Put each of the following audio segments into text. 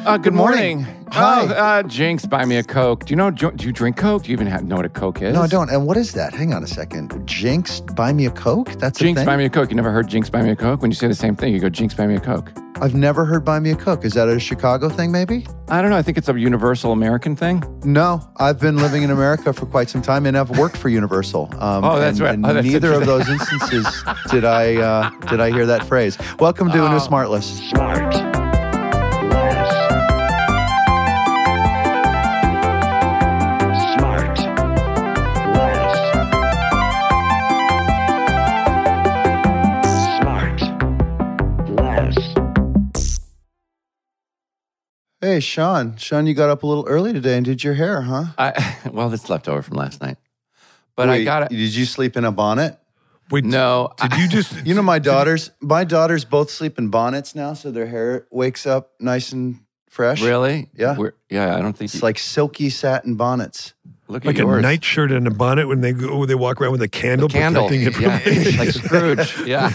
Good morning. Hi. Jinx, buy me a Coke. Do you drink Coke? Do you even know what a Coke is? No, I don't. And what is that? Hang on a second. Jinx, buy me a Coke? That's a Jinx, thing? buy me a Coke. You never heard Jinx, buy me a Coke? When you say the same thing, you go, Jinx, buy me a Coke. I've never heard buy me a Coke. Is that a Chicago thing, maybe? I don't know. I think it's a universal American thing. No, I've been living in America for quite some time, and I've worked for Universal. That's right. And Oh, that's neither of those instances did I hear that phrase. Welcome to a new Smartless. Smart. Hey, Sean. Sean, you got up a little early today and did your hair, huh? Well, it's left over from last night. But Wait, I got it. Did you sleep in a bonnet? Wait, No. Did you just? You know, my daughters both sleep in bonnets now, so their hair wakes up nice and fresh. Really? Yeah. I don't think It's like silky satin bonnets. Look Like at a yours. nightshirt and a bonnet when they walk around with a candle, Candle. protecting it from Yeah, like Scrooge. Yeah.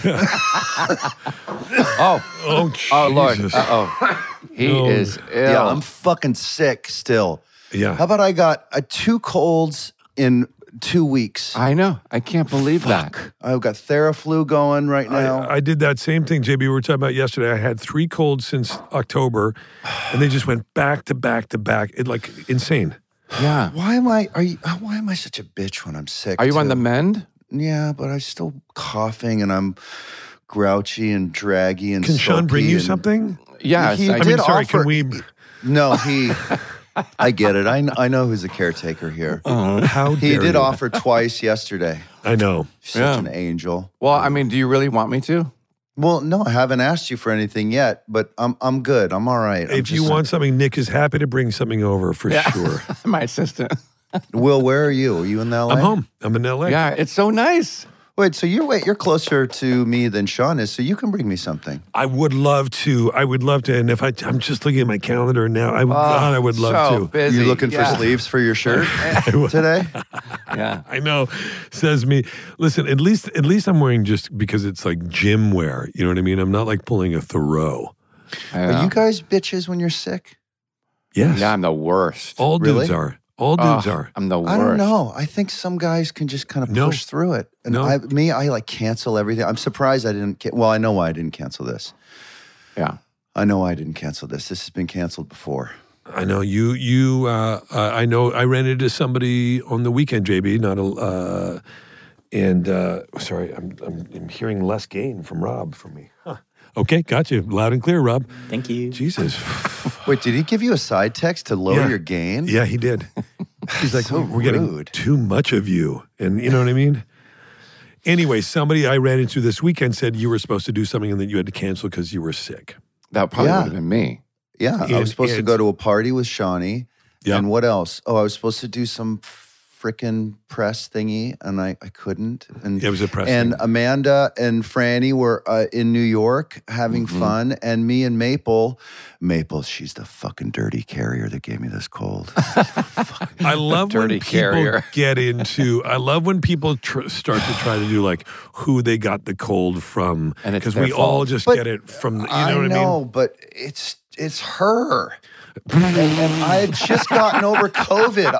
Oh, Oh, Lord. Jesus. He No. is ill. Yeah, I'm fucking sick still. Yeah. How about I got 2 colds in 2 weeks? I know. I can't believe that. I've got Theraflu going right now. I did that same thing, JB. We were talking about yesterday. I had 3 colds since October, and they just went back to back to back. It like insane. Yeah. why am I such a bitch when I'm sick? Are you on too? the mend? Yeah, but I'm still coughing and I'm grouchy and draggy and Can Sean bring sulky you and- something? Yes. He I did I mean, sorry. offer- Can we? No, I get it. I know who's the caretaker here. How He dare did you. offer twice yesterday. I know. Such Yeah. an angel. Well, I mean, do you really want me to? Well, no, I haven't asked you for anything yet, but I'm good. I'm all right. If you want something, Nick is happy to bring something over for sure. My assistant. Will, where are you? Are you in LA? I'm home. I'm in LA. Yeah, it's so nice. Wait, so you're closer to me than Sean is, so you can bring me something. I would love to. And if I'm just looking at my calendar now, God, I would love so to. busy. You looking for Yeah. sleeves for your shirt today? Yeah. I know, says me. Listen, at least I'm wearing just because it's like gym wear. You know what I mean? I'm not like pulling a Thoreau. Are you guys bitches when you're sick? Yes. Yeah, I'm the worst. All Really? dudes are. All dudes are. I'm the worst. I don't know. I think some guys can just kind of No. push through it. And No. I like cancel everything. I'm surprised I didn't. Well, I know why I didn't cancel this. Yeah. I know why I didn't cancel this. This has been canceled before. I know you. I know. I ran into somebody on the weekend, JB. Sorry, I'm hearing less gain from Rob for me. Huh. Okay, got you loud and clear, Rob. Thank you. Jesus. Wait, did he give you a side text to lower Yeah. your gain? Yeah, he did. He's like, So we're getting rude. too much of you, and you know what I mean. Anyway, somebody I ran into this weekend said you were supposed to do something and that you had to cancel because you were sick. That probably Yeah. would have been me. Yeah, I And- was supposed to and- go to a party with Shawnee. Yeah. And what else? Oh, I was supposed to do some frickin' press thingy, and I couldn't. And It was a press And thing. Amanda and Franny were in New York having fun, and me and Maple, she's the fucking dirty carrier that gave me this cold. I love when dirty people carrier. get into. I love when people start to try to do like who they got the cold from, And it's because their we all fault. just But get it from. You know what I mean? But it's her. and I had just gotten over COVID.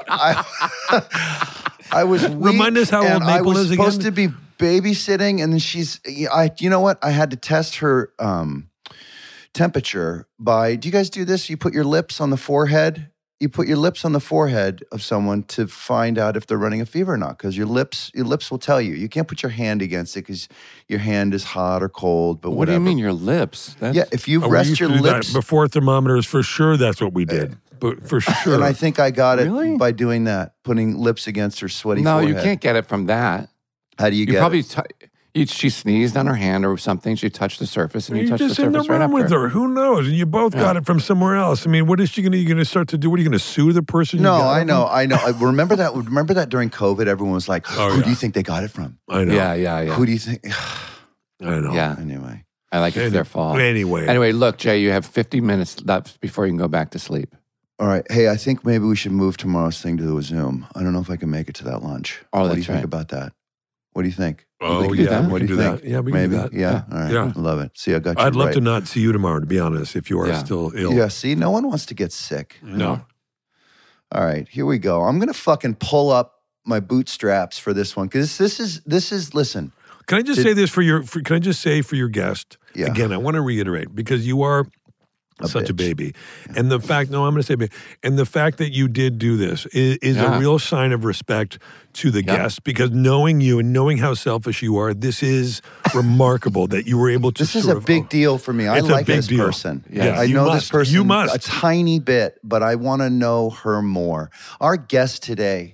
I was weak. Remind us how and old I Maple was is supposed again? to be babysitting, and then you know what? I had to test her temperature by. Do you guys do this? You put your lips on the forehead. You put your lips on the forehead of someone to find out if they're running a fever or not, because your lips will tell you. You can't put your hand against it because your hand is hot or cold. But What whatever. do you mean your lips? That's, Yeah, if you Oh, we rest used your to do that lips. before thermometers, for sure. That's what we did. But for sure, And I think I got it Really? by doing that, putting lips against her sweaty No, forehead. you can't get it from that. How do you You get probably it? she sneezed on her hand or something. She touched the surface, and you you're touched the just in the surface right room with after. her. Who knows? And you both got it from somewhere else. I mean, what is she going to? You going to start to do? What are you going to sue the person? you No, got I it know. I remember that. Remember that during COVID, everyone was like, Oh, "Who yeah. do you think they got it from? From? I know. Yeah. Who do you think?" I know. Yeah. Anyway, I like it's their fault. Anyway, Look, Jay, you have 50 minutes left before you can go back to sleep. all right. Hey, I think maybe we should move tomorrow's thing to a Zoom. I don't know if I can make it to that lunch. Oh, what do you that's think right. about that? What do you think? Oh, We can yeah, that? we What can do you do think? that. Yeah, we can Maybe. do that. Yeah. All right. Yeah. I love it. See, I got you. I'd love right. to not see you tomorrow, to be honest, if you are Yeah. still ill. Yeah. See, no one wants to get sick. No. All right, here we go. I'm gonna fucking pull up my bootstraps for this one because this is. Listen. Can I just say this for your guest? Yeah. Again, I want to reiterate because you are such a bitch. baby. And the fact, no, I'm going to say baby. And the fact that you did do this is Yeah. a real sign of respect to the guest because knowing you and knowing how selfish you are, this is remarkable that you were able to This is sort a of- big deal for me. I It's a like big this deal. person. Yes. I You know must. this person You must. a tiny bit, but I want to know her more. Our guest today,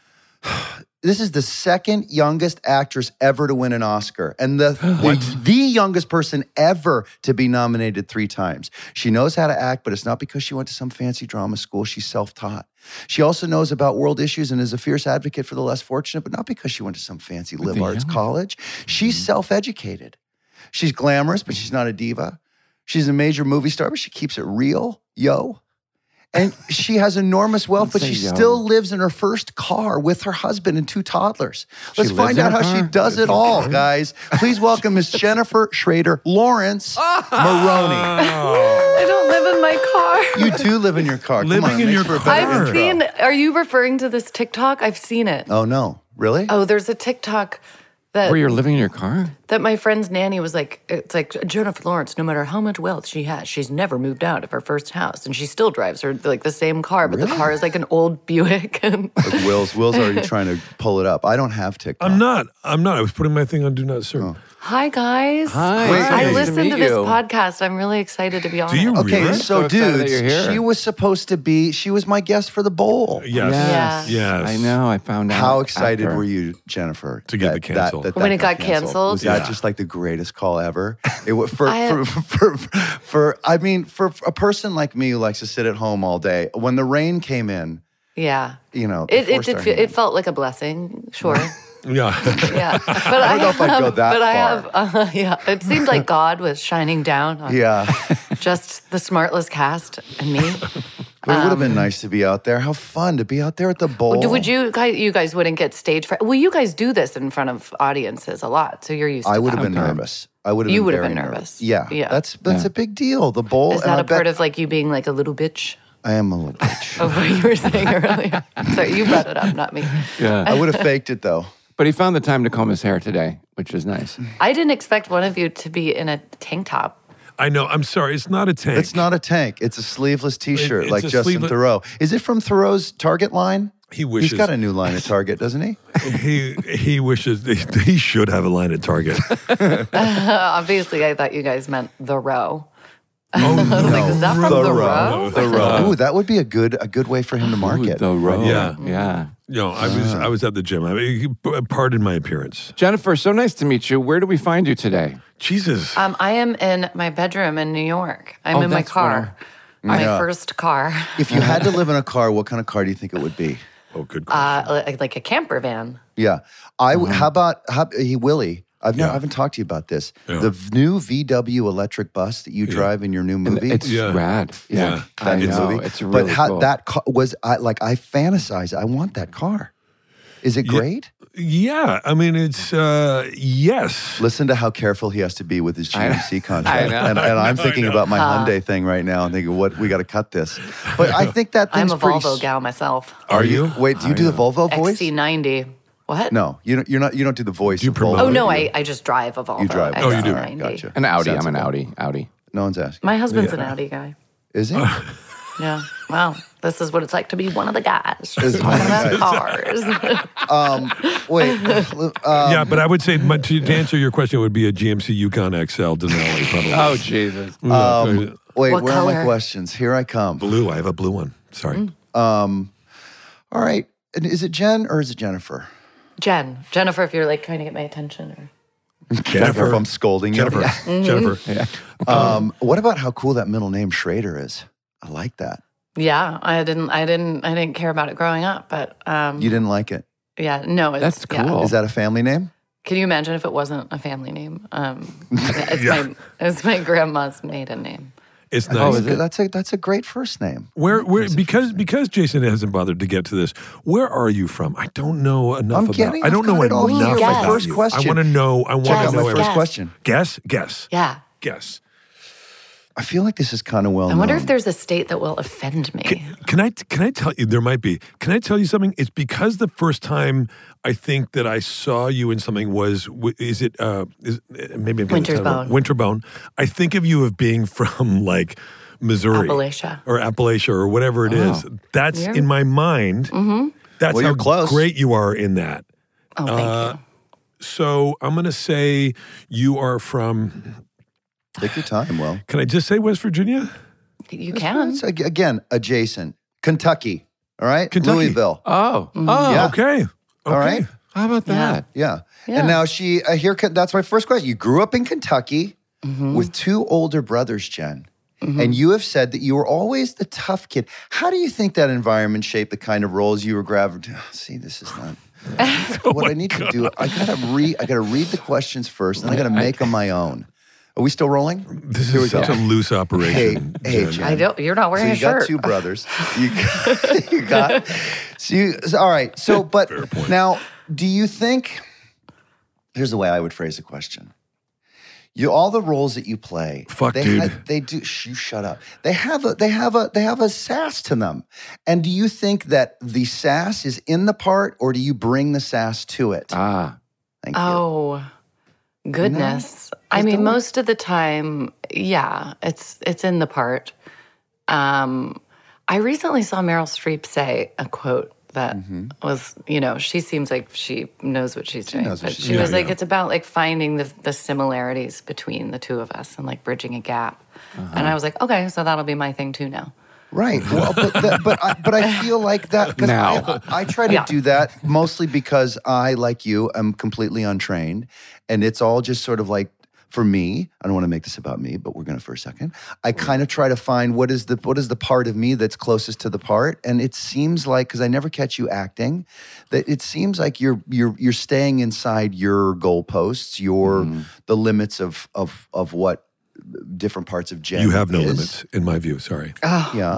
this is the second youngest actress ever to win an Oscar and the youngest person ever to be nominated 3 times. She knows how to act, but it's not because she went to some fancy drama school. She's self-taught. She also knows about world issues and is a fierce advocate for the less fortunate, but not because she went to some fancy liberal arts college. She's self-educated. She's glamorous, but she's not a diva. She's a major movie star, but she keeps it real, yo. And she has enormous wealth, but Don't she say yo. still lives in her first car with her husband and 2 toddlers. Let's lives find in out a how she car? does it all, guys. Please welcome Miss Jennifer Schrader Lawrence Maroney. I don't live in my car. You do live in your car. Come Living on, in makes your for a car. better I've intro. seen. Are you referring to this TikTok? I've seen it. Oh, no. Really? Oh, there's a TikTok that Where you're living in your car? that my friend's nanny was like. It's like Jennifer Lawrence. No matter how much wealth she has, she's never moved out of her first house, and she still drives her like the same car, but the car is like an old Buick. And Like Will's already trying to pull it up. I don't have TikTok. I'm not. I was putting my thing on Do Not Disturb. hi guys. Hi. Wait, Nice I to listen meet to this you. podcast. I'm really excited to be on Do you it. Okay, really? so So excited that dudes, you're here. she was supposed to be, she was my guest for the bowl. Yes. Yes. I know. I found out. How excited after. were you, Jennifer, To get it canceled. When it got canceled? Was that Yeah. just like the greatest call ever? It was for I- for a person like me who likes to sit at home all day. When the rain came in, Yeah. you know, It forced did. our It hand. felt like a blessing. Sure. Yeah. Yeah. But I don't know if I'd go that but I far. have. Yeah. It seemed like God was shining down on Yeah, just the Smartless cast and me. but it would have been nice to be out there. How fun to be out there at the bowl. Would you guys? You guys wouldn't get stage fright. Well, you guys do this in front of audiences a lot, so you're used to. I would that. have been nervous. I would have. You been would have very been nervous. Yeah, Yeah. That's a big deal. The bowl. Is that a part of like you being like a little bitch? I am a little bitch. Of what you were saying earlier. Sorry, you brought it up, not me. Yeah. I would have faked it though. But he found the time to comb his hair today, which is nice. I didn't expect one of you to be in a tank top. I know. I'm sorry. It's not a tank. It's not a tank. It's a sleeveless T-shirt It's like a Justin sleeveless- Thoreau. Is it from Thoreau's Target line? He wishes. He's got a new line at Target, doesn't he? He wishes he should have a line at Target. Obviously, I thought you guys meant the row. Oh no. Is that from the row? The row. Ooh, that would be a good way for him to market. The road. Yeah. Yeah. No, I was at the gym. I mean, pardon my appearance. Jennifer, so nice to meet you. Where do we find you today? Jesus. I am in my bedroom in New York. I'm Oh, in my that's car. My Yeah. first car. If you had to live in a car, what kind of car do you think it would be? Oh, good question. Like a camper van. Yeah. How about Willie? I haven't talked to you about this. Yeah. The new VW electric bus that you drive in your new movie. It's Yeah. rad. Yeah. I that know. movie. It's really but cool. that car was I fantasize. I want that car. Is it great? Yeah. I mean, it's yes. Listen to how careful he has to be with his GMC contract. I know. And I'm thinking know. about my Hyundai thing right now and thinking, what we got to cut this. But I think that I'm thing's a pretty. Volvo gal myself. Are you? Wait, do you do the Volvo voice? XC90. What? No, you don't do the voice. you of promote Volvo, Oh, no, do you? I just drive a Volvo. You drive. Oh, you do. XC90. Gotcha. An Audi. I'm an Sensible. Audi. No one's asking. My husband's an Audi guy. Is he? Yeah. Wow. This is what it's like to be one of the guys. Is Just one of talking the about cars. Wait. Yeah, but I would say to answer your question, it would be a GMC Yukon XL Denali, probably. Oh, Jesus. Wait, What where are my color? questions? Here I come. blue. I have a blue one. Sorry. All right. And is it Jen or is it Jennifer? Jennifer, if you're like trying to get my attention. Or Jennifer. If I'm scolding you. Jennifer. Jennifer. What about how cool that middle name Schrader is? I like that. Yeah, I didn't care about it growing up, but You didn't like it. yeah, no, it's, That's yeah. cool. Is that a family name? Can you imagine if it wasn't a family name? It's my grandma's maiden name. It's Oh, nice. is it? That's a great first name. Where because Jason hasn't bothered to get to this. Where are you from? I don't know enough I'm about. getting- I don't I've know got it all enough here. My about first you. question. I want to know. I want Guess. to Got know my first Guess. question. Guess. Yeah. Guess. I feel like this is kind of well I wonder known. if there's a state that will offend me. Can I tell you? There might be. Can I tell you something? It's because the first time I think that I saw you in something was maybe I'm getting Winter's the title wrong. Bone. Winterbone. I think of you of being from like Missouri, Appalachia. or whatever it is. That's Yeah. in my mind. Mm-hmm. That's Well, how you're close. great you are in that. Oh, thank you. So I'm going to say you are from. Take your time, Will. Can I just say West Virginia? You can. It's, again, adjacent. Kentucky. All right? Kentucky. Louisville. Oh, Yeah. Okay. All right? how about that? Yeah. Yeah. And now that's my first question. You grew up in Kentucky with two older brothers, Jen. And you have said that you were always the tough kid. How do you think that environment shaped the kind of roles you were gravitating? See, this is not. What I need to do, I gotta read the questions first, and I gotta make them my own. Are we still rolling? This Here we is such go. a loose operation. Hey, Jen. Jen. You're not So wearing you a shirt. got two brothers. You got. All right. So, but now, do you think? Here's the way I would phrase the question. All the roles that you play. Fuck, they dude. They do. You shut up. They have a sass to them. And do you think that the sass is in the part, or do you bring the sass to it? Ah, Thank you. Oh, goodness. I Just mean, don't- most of the time, yeah, it's in the part. I recently saw Meryl Streep say a quote that was, she seems like she knows what she's doing. knows what But she's she was doing. like, it's about like finding the similarities between the two of us and like bridging a gap. And I was like, okay, so that'll be my thing too now. Right. Well, but I feel like that because Now. I try to Yeah. do that mostly because I, like you, am completely untrained, and it's all just sort of like for me. I don't want to make this about me, but we're gonna for a second. I kind of try to find what is the part of me that's closest to the part, and it seems like because I never catch you acting, that it seems like you're staying inside your goalposts, the limits of what different parts of Jen You have no is. limits, in my view. Sorry. Yeah,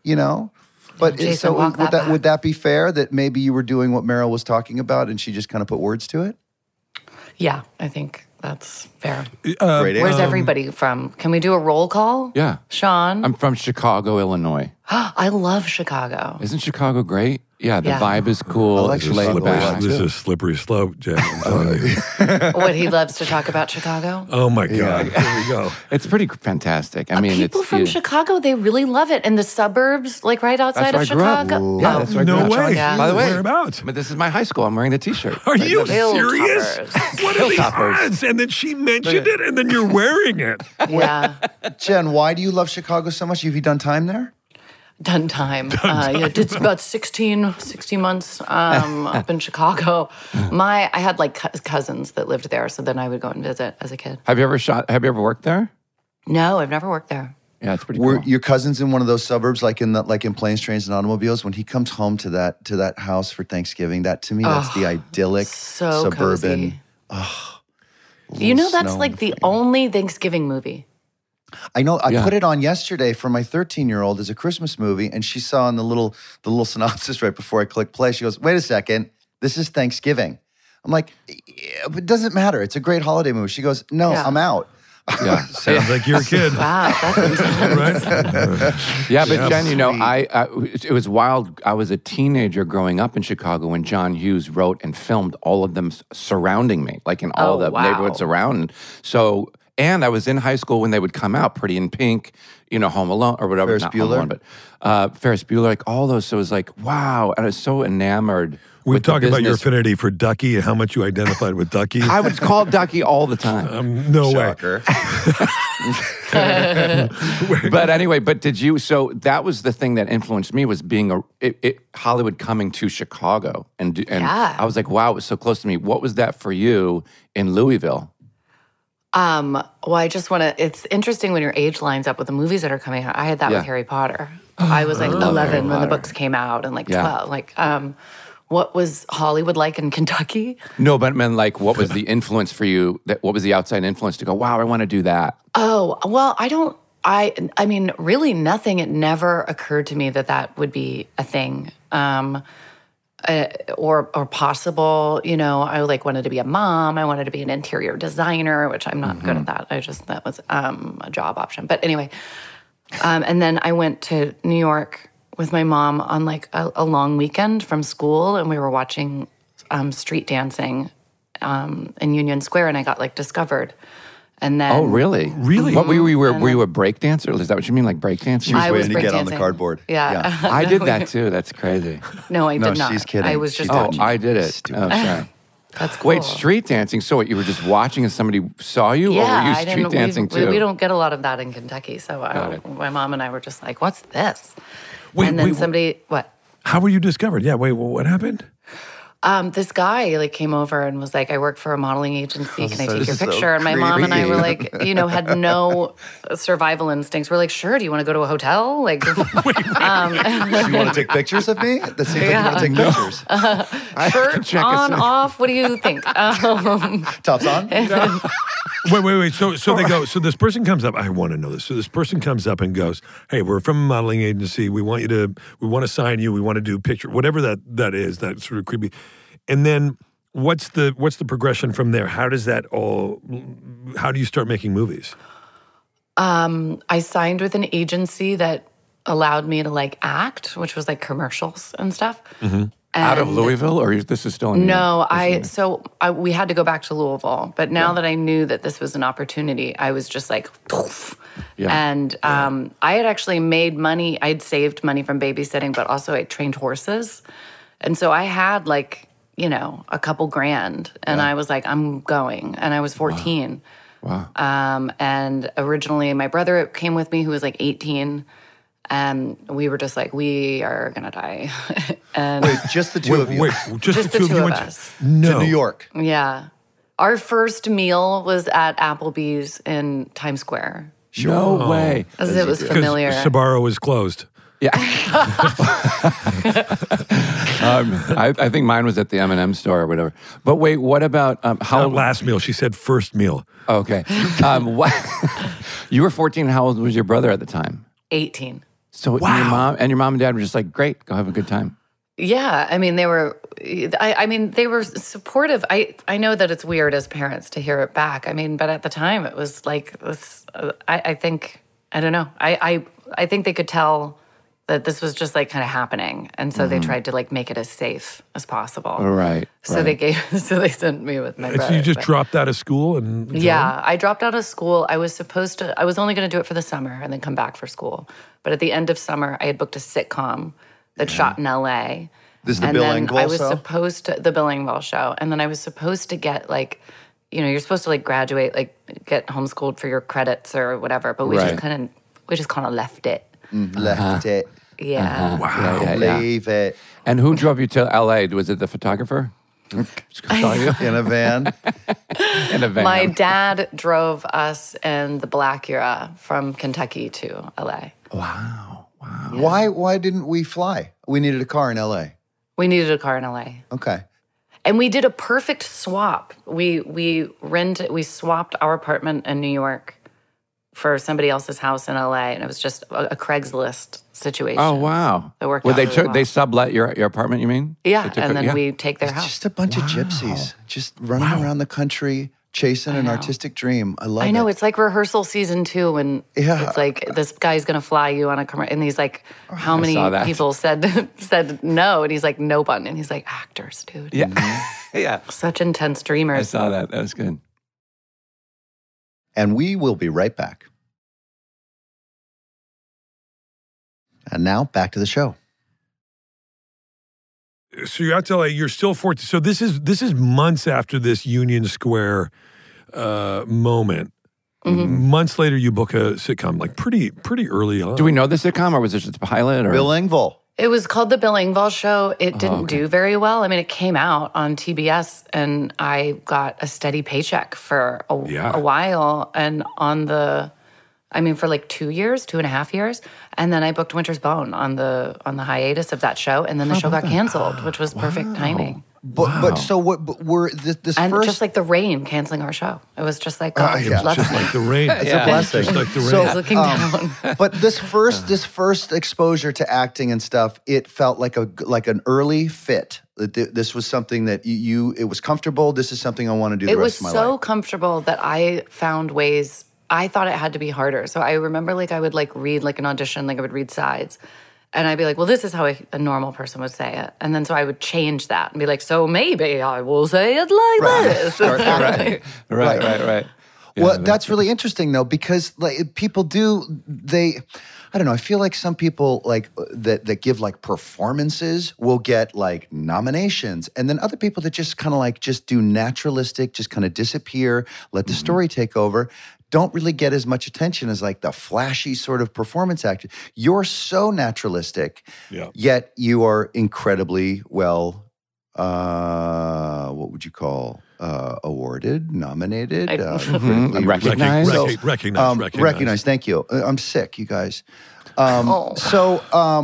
But Jason, so walk would that back. would that be fair that maybe you were doing what Meryl was talking about and she just kind of put words to it? Yeah, I think that's fair. Great. Where's everybody from? Can we do a roll call? yeah. Sean? I'm from Chicago, Illinois. I love Chicago. Isn't Chicago great? Yeah, the Yeah. vibe is cool. I like It's Chicago laid a lot, back. too. This is a slippery slope, Jen. I'm telling you. What he loves to talk about Chicago. Oh my God. Here we go. It's pretty fantastic. I mean, People it's from Chicago, they really love it. And the suburbs, like right outside That's of where I grew up. Chicago. Yeah, that's where I No grew up. way. Yeah. By the way, Whereabouts? but this is my high school. I'm wearing the T-shirt. Are you Hilltoppers. serious? What are the Hilltoppers. odds? And then she mentioned it, and then you're wearing it. Yeah. Jen, why do you love Chicago so much? Have you done time there? Done time. Yeah, did about 16 months up in Chicago. I had like cousins that lived there, so then I would go and visit as a kid. Have you ever worked there? No, I've never worked there. Yeah, it's pretty Were cool. your cousins in one of those suburbs, like in Planes, Trains, and Automobiles? When he comes home to that house for Thanksgiving, that to me, that's the idyllic So suburban. cozy. You know, that's snow like the only Thanksgiving movie. I know. I Yeah. put it on yesterday for my 13-year-old as a Christmas movie, and she saw in the little synopsis right before I clicked play. She goes, "Wait a second, this is Thanksgiving." I'm like, yeah, but it doesn't matter. It's a great holiday movie. She goes, "No, Yeah. I'm out." Yeah. Sounds like you're a kid. Wow, that's intense. Right? Yeah, but Yeah. Jen, you know, Sweet. it was wild. I was a teenager growing up in Chicago when John Hughes wrote and filmed all of them surrounding me, like in all Oh, the wow. neighborhoods around. So, and I was in high school when they would come out, Pretty in Pink, Home Alone or whatever. Ferris not Home Bueller? Alone, but Ferris Bueller, like all those. So it was like, wow, and I was so enamored. We've with the talked about your business. affinity for Ducky and how much you identified with Ducky. I would call Ducky all the time. No Shocker. way. But anyway, so that was the thing that influenced me was being Hollywood coming to Chicago. And Yeah. I was like, wow, it was so close to me. What was that for you in Louisville? Well, I just want to, it's interesting when your age lines up with the movies that are coming out. I had that Yeah. with Harry Potter. I was like 11 when the books came out and like Yeah. 12. Like, what was Hollywood like in Kentucky? No, but man, like, what was the influence for you? What was the outside influence to go, wow, I want to do that? Oh, well, I don't I mean, really nothing. It never occurred to me that would be a thing. Or possible, I wanted to be a mom. I wanted to be an interior designer, which I'm not good at that. That was a job option. But anyway, and then I went to New York with my mom on like a long weekend from school, and we were watching street dancing in Union Square, and I got like discovered. And then, oh, really? Really? What were you a break dancer? Is that what you mean, like break dancing? She was I was waiting to get on the breakdancing. cardboard. Yeah. I did that too. That's crazy. No, I did No, not. she's kidding. I was She just did. Oh, watching. I did it. Stupid. Oh, sorry. That's cool. Wait, street dancing? So what, you were just watching and somebody saw you? Yeah, or were you I street didn't. dancing We too? don't get a lot of that in Kentucky, so my mom and I were just like, "What's this?" Wait, and then wait, somebody, what? How were you discovered? Yeah, wait, what happened? This guy like came over and was like, "I work for a modeling agency. Can I take your so picture?" And my mom and I were creepy. like, had no survival instincts. We're like, "Sure. Do you want to go to a hotel?" Like, You want to take pictures of me? That seems like you want to take pictures. shirt check us on, out. off. What do you think? Tops on? Wait. So they go. So this person comes up. I want to know this. So this person comes up and goes, "Hey, we're from a modeling agency. We want to sign you. We want to do picture, whatever that is. That sort of creepy." And then what's the progression from there? How does that all? How do you start making movies? I signed with an agency that allowed me to like act, which was like commercials and stuff. Mm-hmm. Out of And- Louisville, or this is still in New No, York? we had to go back to Louisville. But now that I knew that this was an opportunity, I was just like, poof. Yeah. And I had actually made money. I'd saved money from babysitting, but also I trained horses. And so I had like, a couple grand. And I was like, I'm going. And I was 14. Wow. And originally my brother came with me, who was like 18. And we were just like, we are going to die. And Wait, just the two of you. Wait, just the two of you went to- us. No, To New York. Yeah. Our first meal was at Applebee's in Times Square. No way. As it was because familiar. Sbarro was closed. Yeah. I think mine was at the M&M store or whatever. But wait, what about how? Not last meal. She said first meal. Okay. What? You were 14. How old was your brother at the time? 18. So your mom and dad were just like, great, go have a good time. Yeah, I mean, they were supportive. I know that it's weird as parents to hear it back. I mean, but at the time it was like this. I think, I don't know. I think they could tell that this was just like kind of happening, and so they tried to like make it as safe as possible. Right. So they sent me with my And brother. so you just but- dropped out of school and Yeah, I dropped out of school. I was only going to do it for the summer and then come back for school. But at the end of summer, I had booked a sitcom that shot in LA. This is the And Bill then Engvall I was show? supposed to, the Bill Engvall show. And then I was supposed to get like, you're supposed to like graduate, like get homeschooled for your credits or whatever. But we Right. just kind of left it. Left it. Yeah. wow. Yeah. Leave it. And who drove you to LA? Was it the photographer? Saw you In a van. in a van. My dad drove us in the Black era from Kentucky to LA. Wow. Why didn't we fly? We needed a car in LA. We needed a car in LA. Okay. And we did a perfect swap. We swapped our apartment in New York for somebody else's house in LA, and it was just a Craigslist situation. Oh, wow. That worked Well, out they really took well. they sublet your apartment, you mean? Yeah, They took and it- then yeah. we take their It's house. just a bunch of gypsies just running around the country chasing an know. artistic dream. I love it. I know, it's like rehearsal season 2 when Yeah. it's like this guy's gonna fly you on a commercial, and he's like, how many saw that. people said no? And he's like, no one. And he's like, actors, dude. Yeah. yeah. Such intense I dreamers. saw that. That was good. And we will be right back. And now back to the show. So you're out to LA. You're still 14. So this is months after this Union Square moment. Mm-hmm. Months later, you book a sitcom, like pretty early on. Do we know the sitcom, or was it just a pilot? Or Bill Engvall. It was called The Bill Engvall Show. It Oh, didn't do very well. I mean, it came out on TBS, and I got a steady paycheck for a while, and for like 2 years, 2.5 years, and then I booked Winter's Bone on the hiatus of that show, and then the show got canceled, which was perfect timing. But so what? But we're this And first. just like the rain canceling our show. It was just like, God, yeah. left Just me. like the rain. It's a blessing. Just like the rain. So, I was looking down. but this first exposure to acting and stuff, it felt like an early fit. This was something that it was comfortable. This is something I want to do the It rest was of my so life. comfortable that I found ways. I thought it had to be harder. So I remember like I would like read like an audition, like I would read sides. And I'd be like, well, this is how a normal person would say it. And then so I would change that and be like, so maybe I will say it like this. Start acting. Right. Well, that's really interesting though, because like people I don't know. I feel like some people like that give like performances will get like nominations, and then other people that just kind of like just do naturalistic, just kind of disappear, let the story take over. Don't really get as much attention as like the flashy sort of performance actor. You're so naturalistic, yet you are incredibly well. What would you call awarded, nominated, Recognized. recognized. Thank you. I'm sick, you guys. So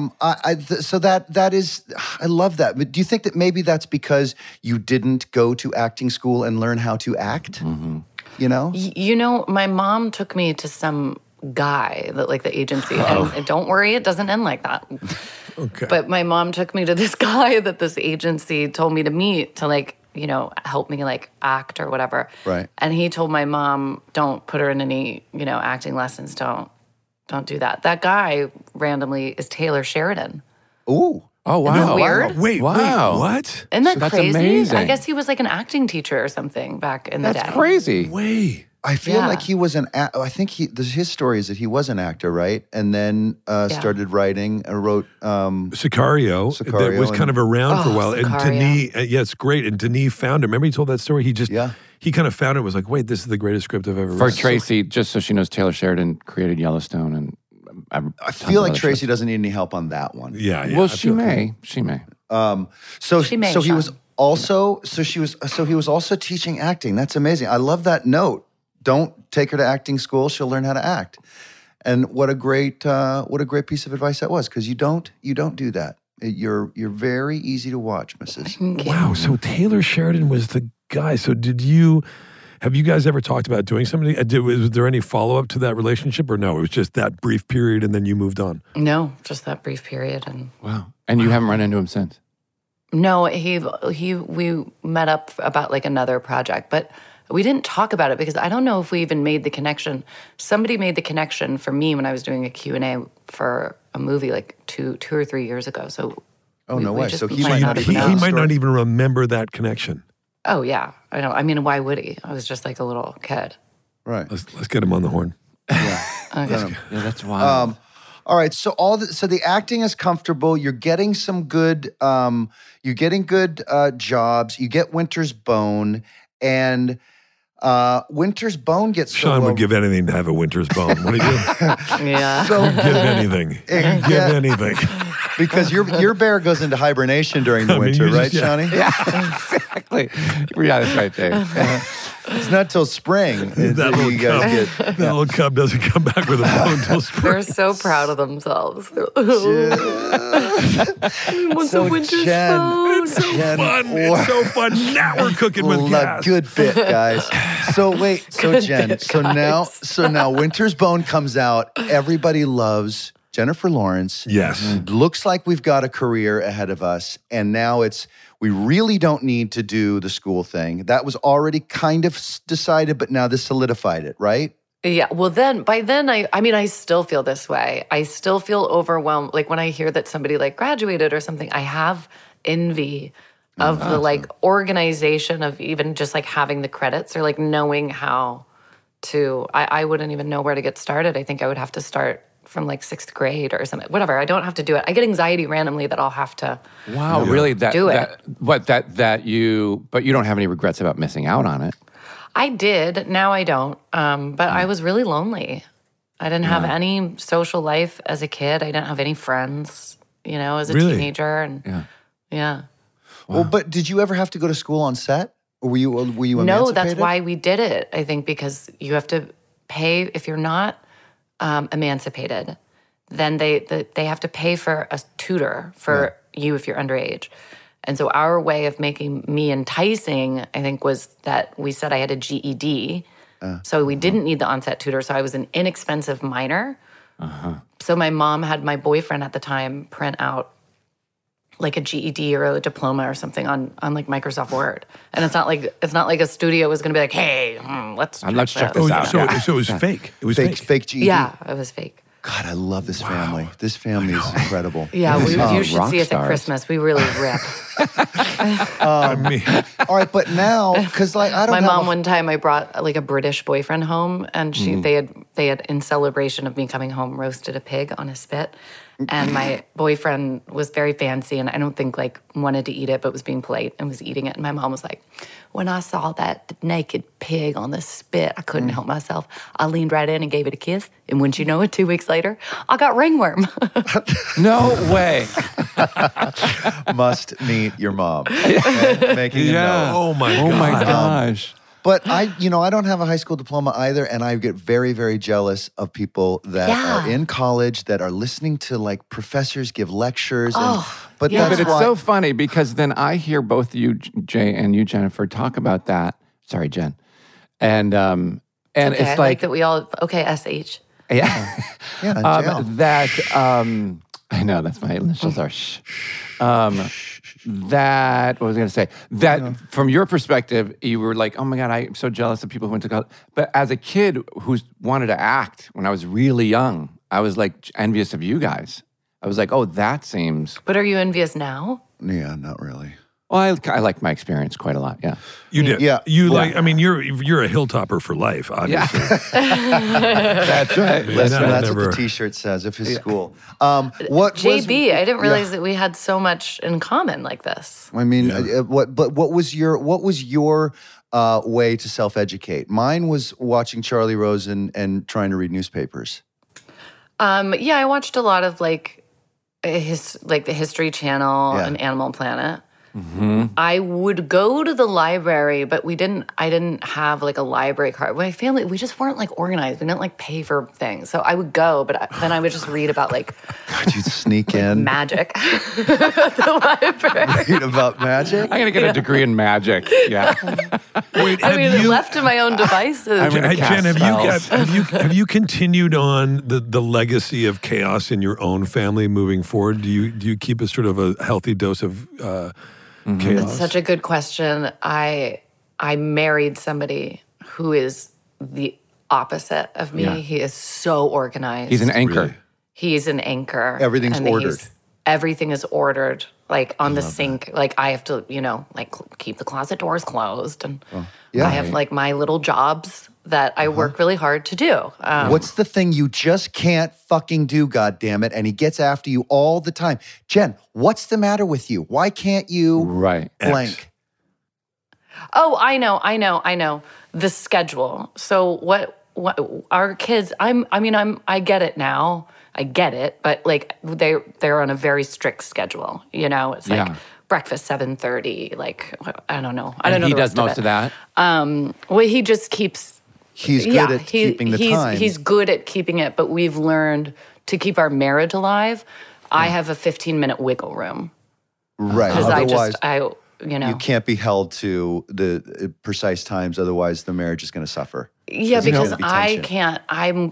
that is, I love that. But do you think that maybe that's because you didn't go to acting school and learn how to act? You know? You know, my mom took me to some guy that like the agency, and don't worry, it doesn't end like that. Okay. But my mom took me to this guy that this agency told me to meet to like, you know, help me like act or whatever. Right. And he told my mom, don't put her in any, you know, acting lessons. Don't do that. That guy randomly is Taylor Sheridan. Ooh. Oh, wow. Isn't that weird? Wait, what? Isn't that That's crazy? amazing. I guess he was like an acting teacher or something back in the day. That's crazy. Way. I feel Yeah. like he was I think his story is that he was an actor, right? And then started writing and wrote. Sicario, that Sicario was kind of around for a while. And Sicario. Denis, yeah, it's great. And Denis found it. Remember he told that story? He kind of found it, was like, wait, this is the greatest script I've ever For read. Tracy, just so she knows, Taylor Sheridan created Yellowstone, and I feel like Tracy doesn't need any help on that one. Yeah. Well, I she feel- may. She may. So She may, so he was Sean. also he was also teaching acting. That's amazing. I love that note. Don't take her to acting school. She'll learn how to act. And what a great piece of advice that was, because you don't do that. You're very easy to watch, Mrs. Wow. So Taylor Sheridan was the guy. So have you guys ever talked about doing something? Was there any follow-up to that relationship, or no? It was just that brief period and then you moved on? No, just that brief period. And Wow. And you haven't run into him since? no, we met up about like another project, but we didn't talk about it because I don't know if we even made the connection. Somebody made the connection for me when I was doing a Q&A for a movie like two or 3 years ago. So No way. So he might might not not He even know the might not story. even remember that connection. Oh yeah, I know. I mean, why would he? I was just like a little kid. Right. Let's get him on the horn. Okay. Yeah, that's wild. All right, so the acting is comfortable. You're getting some good, jobs. You get Winter's Bone, and Winter's Bone gets so Sean low. would give anything to have a Winter's Bone. What do you Yeah. so give anything? Give anything. because your bear goes into hibernation during the I mean, winter, you right, just- Shawnee? Exactly. Yeah, that's right, Dave. It's not till spring That that little you guys cub, get. that little cub doesn't come back with a bone until spring. They're so proud of themselves. What's So a winter's Jen- bone? Jen, Fun. It's so fun. Now we're cooking with gas. Good bit, guys. So wait, so Good Jen, bit, so guys. now Winter's Bone comes out. Everybody loves Jennifer Lawrence. Yes. Looks like we've got a career ahead of us, and now we really don't need to do the school thing. That was already kind of decided, but now this solidified it, right? Yeah. Well, by then, I still feel this way. I still feel overwhelmed. Like when I hear that somebody like graduated or something, I have envy of the like organization of even just like having the credits or like knowing how to. I wouldn't even know where to get started. I think I would have to start from like 6th grade or something. Whatever. I don't have to do it. I get anxiety randomly that I'll have to. Wow, really? Do it. But you don't have any regrets about missing out on it. I did. Now I don't. But I was really lonely. I didn't have any social life as a kid. I didn't have any friends, as a Really? teenager. And yeah. Well, but did you ever have to go to school on set? Or were you emancipated? No, that's why we did it. I think because you have to pay if you're not emancipated, then they have to pay for a tutor for you if you're underage. And so our way of making me enticing, I think, was that we said I had a GED. So we didn't need the on-set tutor. So I was an inexpensive minor. So my mom had my boyfriend at the time print out like a GED or a diploma or something on like Microsoft Word. And it's not like a studio was going to be like, hey, let's check this out. So it was fake. It was fake GED. Yeah, it was fake. God, I love this family. This family is incredible. Yeah, you should rock see us at stars. Christmas. We really rip. I mean, All right, but now, because like I don't My have mom a- one time I brought like a British boyfriend home, and they had in celebration of me coming home roasted a pig on a spit, and my boyfriend was very fancy, and I don't think like wanted to eat it, but was being polite and was eating it. And my mom was like, "When I saw that naked pig on the spit, I couldn't help myself. I leaned right in and gave it a kiss, and wouldn't you know it, 2 weeks later, I got ringworm." No way. must meet your mom. Okay? Making a note. oh my Oh God. my gosh. But I don't have a high school diploma either, and I get very, very jealous of people that are in college that are listening to like professors give lectures. But yeah. that's But it's why. so funny because then I hear both you, Jay, and you, Jennifer, talk about that. Sorry, Jen. And Okay, it's I like that we all SH. yeah, yeah, jail. that I know that's my initials are shh. That what was I going to say? That from your perspective, you were like, oh my God, I'm so jealous of people who went to college. But as a kid who wanted to act when I was really young, I was like envious of you guys. I was like, oh, that seems. But are you envious now? Yeah, not really. Well, I like my experience quite a lot. Yeah. You did. Yeah. You like. I mean, you're a hilltopper for life. Obviously. That's right. Listen, no, that's never. what the T-shirt says of his school. What JB, was, I didn't realize that we had so much in common like this. I mean, what was your way to self-educate? Mine was watching Charlie Rose and trying to read newspapers. Yeah, I watched a lot of like the History Channel and Animal Planet. I would go to the library, but I didn't have like a library card. My family, we just weren't like organized. We didn't like pay for things. So I would go, but then I would just read about like God, you'd sneak in, magic. The library. read about magic. I'm going to get a degree in magic. Yeah. Wait, I have mean, you? left to my own devices. Hey, cast Jen, spells. have you continued on the legacy of chaos in your own family moving forward? Do you keep a sort of a healthy dose of chaos? That's such a good question. I married somebody who is the opposite of me. Yeah. He is so organized. He's an anchor. Really? He's an anchor. Everything's and ordered. Everything is ordered, like on the sink. Like I have to, like keep the closet doors closed, and yeah. I have like my little jobs that I work really hard to do. What's the thing you just can't fucking do, goddammit? And he gets after you all the time. Jen, what's the matter with you? Why can't you Right. blank? Oh, I know. The schedule. So what our kids, I get it now. I get it, but like they're on a very strict schedule. It's like Yeah. breakfast 7:30. Like I don't know. I And don't know. he the does rest of most it. of that. Well, he just keeps. He's good at keeping the time. He's good at keeping it, but we've learned to keep our marriage alive. I have a 15-minute wiggle room Right. because Otherwise, you can't be held to the precise times. Otherwise, the marriage is going to suffer. Yeah, There's because gonna be I tension. can't. I'm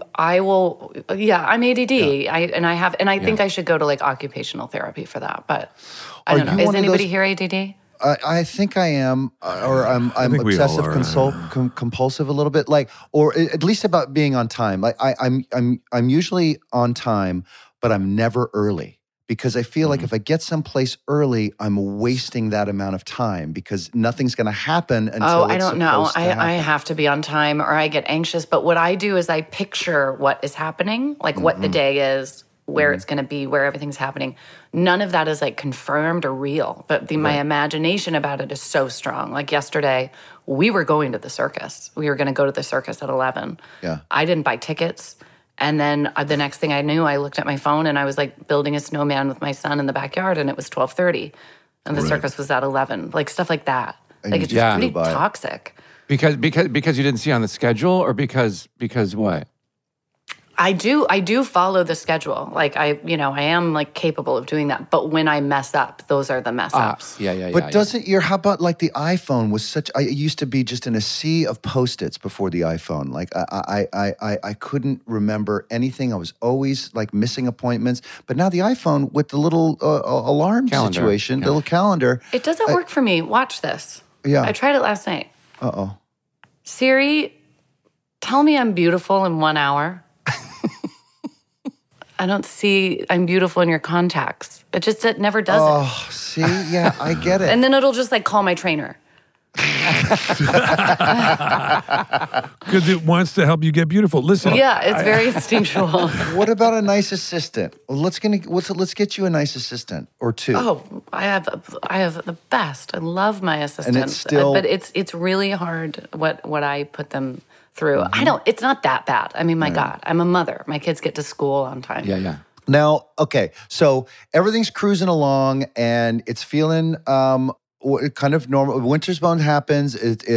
ADD. I think I should go to like occupational therapy for that. But I Are don't know. you Is one of anybody those- here ADD? I think I am, or I'm think we all obsessive are. compulsive a little bit, or at least about being on time. Like I'm usually on time, but I'm never early because I feel like if I get someplace early, I'm wasting that amount of time because nothing's going to happen until Oh, I it's don't know. supposed to I happen. have to be on time or I get anxious. But what I do is I picture what is happening, like what the day is, where it's going to be, where everything's happening. None of that is like confirmed or real, but my imagination about it is so strong. Like yesterday, we were going to the circus. We were going to go to the circus at 11. Yeah. I didn't buy tickets. And then the next thing I knew, I looked at my phone and I was like building a snowman with my son in the backyard and it was 12:30 and the circus was at 11. Like stuff like that. Like it's Yeah. pretty By it. toxic. Because you didn't see on the schedule or because what? I do follow the schedule. Like I am like capable of doing that. But when I mess up, those are the mess ups. But doesn't how about like the iPhone was such, I used to be just in a sea of Post-its before the iPhone. Like I couldn't remember anything. I was always like missing appointments. But now the iPhone with the little alarm situation, the little calendar. It doesn't work for me. Watch this. Yeah. I tried it last night. Uh-oh. Siri, tell me I'm beautiful in 1 hour. I don't see I'm beautiful in your contacts. It never does it. Oh, see? Yeah, I get it. And then it'll just like call my trainer. Because it wants to help you get beautiful. Listen. Yeah, it's very instinctual. What about a nice assistant? Well, let's get you a nice assistant or two. Oh, I have the best. I love my assistants. And it's still, but it's really hard what I put them through. It's not that bad. I mean, my God, I'm a mother. My kids get to school on time. Yeah. Now, okay, so everything's cruising along and it's feeling kind of normal. Winter's Bone happens.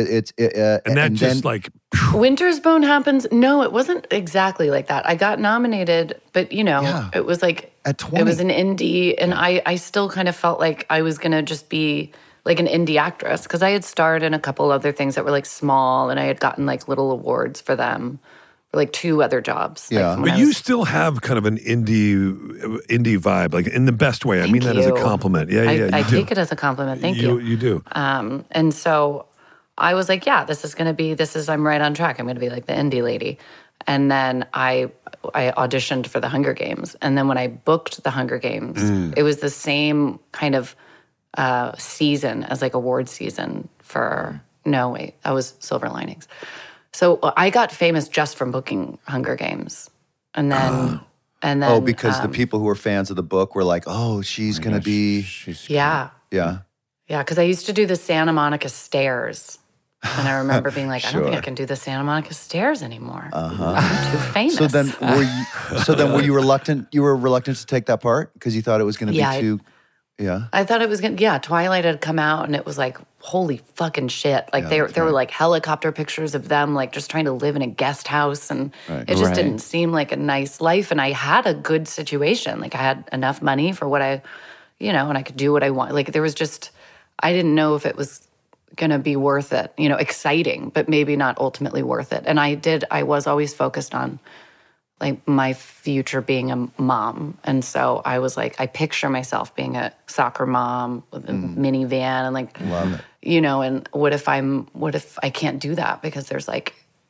Winter's Bone happens. No, it wasn't exactly like that. I got nominated, but it was like at 20. It was an indie, and I still kind of felt like I was gonna just be like an indie actress because I had starred in a couple other things that were like small, and I had gotten like little awards for them. Like 2 other jobs. Yeah. But you still have kind of an indie vibe, like in the best way. I mean that as a compliment. Yeah, I take it as a compliment. Thank you. You do. And so I was like, yeah, I'm right on track. I'm going to be like the indie lady. And then I auditioned for the Hunger Games. And then when I booked the Hunger Games, it was the same kind of season as like award season for, that was Silver Linings. So I got famous just from booking Hunger Games, and then because the people who were fans of the book were like, oh, she's gonna be, yeah, because I used to do the Santa Monica Stairs, and I remember being like, I don't think I can do the Santa Monica Stairs anymore. I'm too famous. So then were you reluctant? You were reluctant to take that part because you thought it was going to be too. Yeah, I thought it was going to. Yeah, Twilight had come out, and it was like, holy fucking shit! Like there were like helicopter pictures of them, like just trying to live in a guest house, and it just didn't seem like a nice life. And I had a good situation, like I had enough money for what I, and I could do what I want. Like there was just, I didn't know if it was going to be worth it. Exciting, but maybe not ultimately worth it. And I was always focused on like my future being a mom. And so I was like, I picture myself being a soccer mom with a minivan and like, love it. And what if I can't do that because there's like,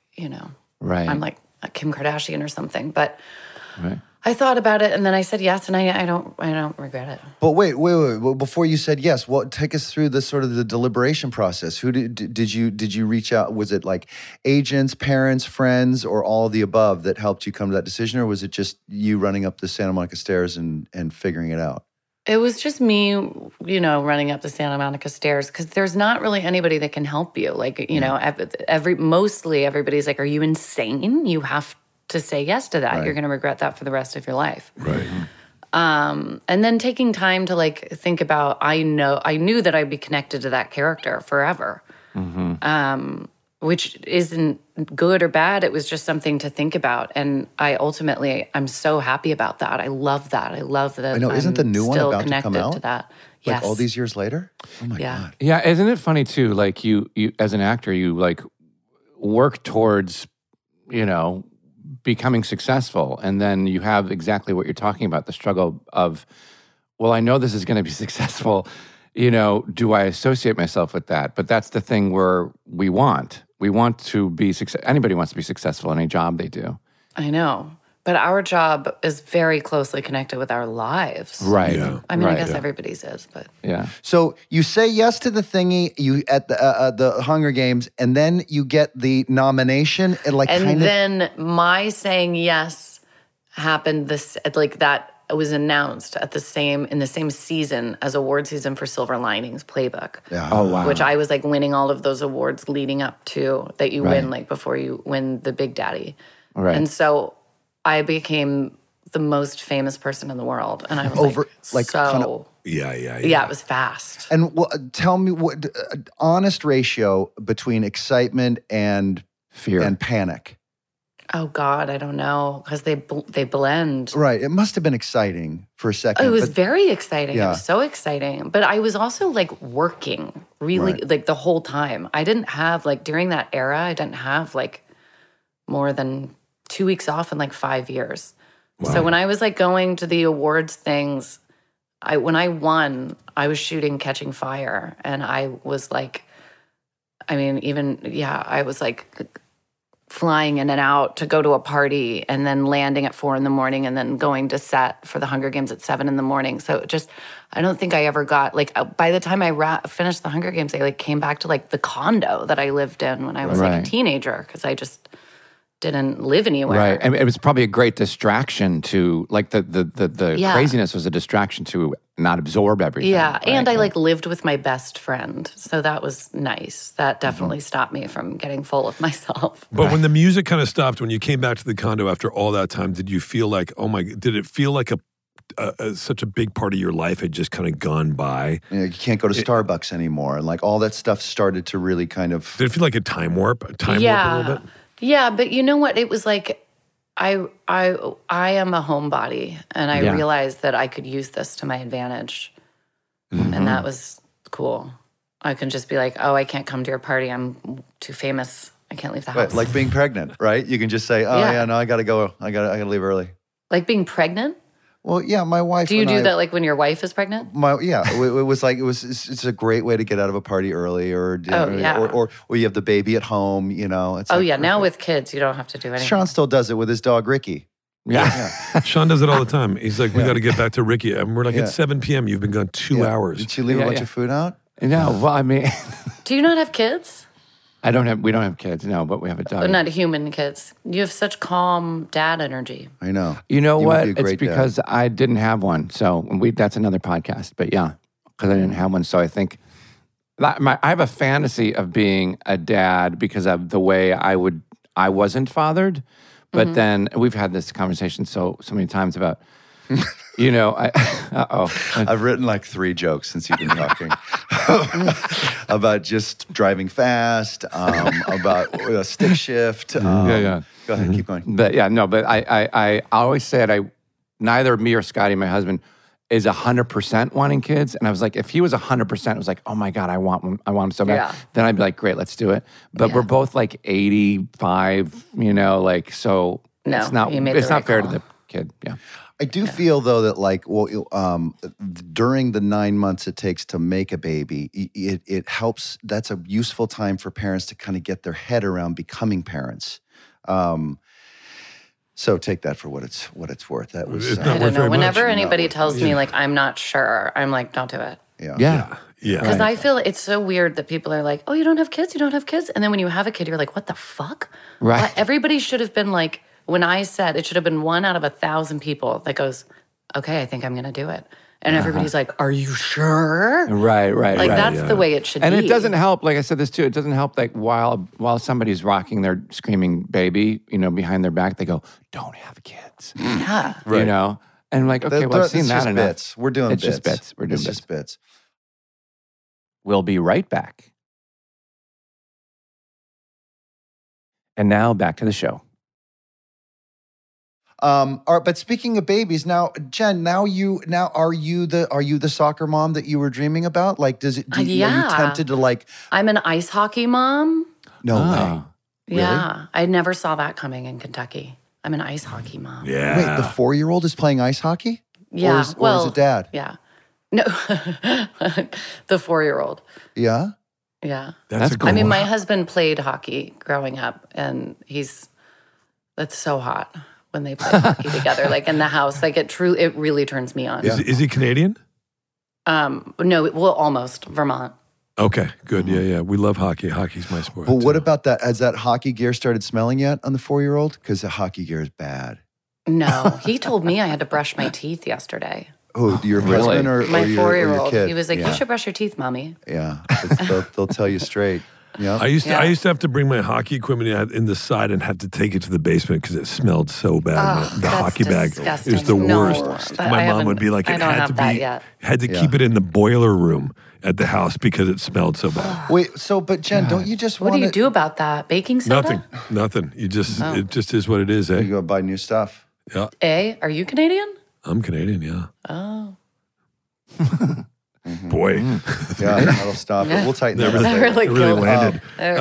I'm like a Kim Kardashian or something. But I thought about it and then I said yes, and I don't regret it. But wait. Before you said yes, take us through the sort of the deliberation process. Who did you reach out? Was it like agents, parents, friends, or all of the above that helped you come to that decision, or was it just you running up the Santa Monica stairs and figuring it out? It was just me, running up the Santa Monica stairs because there's not really anybody that can help you. Like, mostly everybody's like, "Are you insane? You have to say yes to that. Right. You're going to regret that for the rest of your life." Right. And then taking time to like think about, I knew that I'd be connected to that character forever, which isn't good or bad. It was just something to think about. And I'm so happy about that. I love that. I love that. I know. Isn't the new one about to come out? To that. Like all these years later? Oh my God. Yeah. Isn't it funny too? Like you as an actor, you like work towards, becoming successful. And then you have exactly what you're talking about, the struggle of, well, I know this is going to be successful. Do I associate myself with that? But that's the thing where we want to be anybody wants to be successful in any job they do. I know. But our job is very closely connected with our lives. Right. Yeah. I mean, I guess everybody's is, but. Yeah. So you say yes to the thingy at the Hunger Games, and then you get the nomination. And then my saying yes happened that was announced in the same season as award season for Silver Linings Playbook. Yeah. Oh, wow. Which I was like winning all of those awards leading up to that you win like before you win the Big Daddy. Right. And so I became the most famous person in the world, and I was Yeah, it was fast. And tell me what honest ratio between excitement and fear and panic. Oh God, I don't know, because they blend. Right. It must have been exciting for a second. It was but- very exciting. Yeah. It was so exciting. But I was also like working really Right. like the whole time. I didn't have like during that era, I didn't have like more than 2 weeks off in like 5 years. So when I was like going to the awards things, when I won, I was shooting Catching Fire. And I was like, I was like flying in and out to go to a party and then landing at 4 a.m. and then going to set for the Hunger Games at 7 a.m. So I don't think I ever got like, by the time I finished the Hunger Games, I like came back to like the condo that I lived in when I was like a teenager, because I just didn't live anywhere. Right. And it was probably a great distraction to, like, the craziness was a distraction to not absorb everything. Yeah. right? And I like lived with my best friend. So that was nice. That definitely stopped me from getting full of myself. But when the music kind of stopped, when you came back to the condo after all that time, did you feel like, did it feel like such a big part of your life had just kind of gone by? You know, you can't go to Starbucks anymore. And like all that stuff started to really kind of. Did it feel like a time warp a little bit? Yeah, but you know what? It was like I am a homebody, and I realized that I could use this to my advantage, and that was cool. I can just be like, oh, I can't come to your party. I'm too famous. I can't leave the house. Right, like being pregnant, right? You can just say, oh, yeah, no, I got to go. I got to leave early. Like being pregnant? Well, yeah, my wife. Do you and do I- that like when your wife is pregnant? It was like it's a great way to get out of a party early, or yeah. or you have the baby at home. You know. It's Oh like yeah, now perfect. with kids, you don't have to do anything. Sean still does it with his dog Ricky. Yeah. Sean does it all the time. He's like, we got to get back to Ricky. And we're like, Yeah. it's 7 p.m. You've been gone 2 Yeah. hours. Did she leave a bunch of food out? No, well, I mean, Do you not have kids? we don't have kids, no, but we have a dog. Not human kids. You have such calm dad energy. I know. You know would what? be a It's great dad. because I didn't have one. So that's another podcast. But yeah, because I didn't have one. So I think I have a fantasy of being a dad because of the way I wasn't fathered. But then we've had this conversation so many times about, you know, I've written like 3 jokes since you've been talking about just driving fast, about a stick shift. Yeah. Go ahead, keep going. But yeah, no, but I always said neither me or Scotty, my husband, is 100% wanting kids. And I was like, if he was 100%, it was like, oh my God, I want him so bad. Yeah. Then I'd be like, great, let's do it. But we're both like 85, you know, like, so No, it's not you made the it's not right fair call. to the kid. Yeah. I do feel though that like, during the 9 months it takes to make a baby, it helps. That's a useful time for parents to kind of get their head around becoming parents. So take that for what it's worth. That was It's I not don't worth know. very Whenever much. anybody tells me like I'm not sure, I'm like, don't do it. Yeah. Because I feel it's so weird that people are like, oh, you don't have kids, and then when you have a kid, you're like, what the fuck? Right. Everybody should have been like, when I said it should have been 1 out of 1,000 people that goes, okay, I think I'm going to do it. And everybody's like, are you sure? Right. Like that's the way it should And be. it doesn't help, like I said this too, it doesn't help like while somebody's rocking their screaming baby, you know, behind their back, they go, don't have kids. Yeah. You know? And I'm like, okay, well, I've seen it's that just enough. bits. We're doing It's bits. just bits. We're doing It's bits. just bits. We'll be right back. And now back to the show. All right, but speaking of babies, now Jen, are you the soccer mom that you were dreaming about? Like, are you tempted to like? I'm an ice hockey mom. No way. Really? Yeah. I never saw that coming in Kentucky. I'm an ice hockey mom. Yeah. Wait, the 4-year-old is playing ice hockey? Yeah. Or is it dad? Yeah. No. The 4-year-old. Yeah. Yeah. That's cool. I mean, my husband played hockey growing up, and that's so hot when they play hockey together, like in the house. Like it really turns me on. Is he Canadian? No, well, almost Vermont. Okay, good. Yeah. We love hockey. Hockey's my sport. But what too. about that? Has that hockey gear started smelling yet on the 4-year-old? Because the hockey gear is bad. No, he told me I had to brush my teeth yesterday. Oh, your Really? husband or My your 4-year-old. kid? He was like, Yeah. you should brush your teeth, mommy. Yeah, they'll tell you straight. Yeah. I used to have to bring my hockey equipment in the side and have to take it to the basement because it smelled so bad. The that's hockey bag disgusting. is the No, worst. I My mom haven't- would be like, I it don't had have to that be, yet. had to keep it in the boiler room at the house because it smelled so bad. Wait, but Jen, don't you just What want do you do about that? Baking soda? Nothing. You just, it just is what it is, You eh? go buy new stuff. Yeah. Are you Canadian? I'm Canadian, yeah. Oh. Boy, Yeah, that'll stop it. We'll tighten that up That later. really it really killed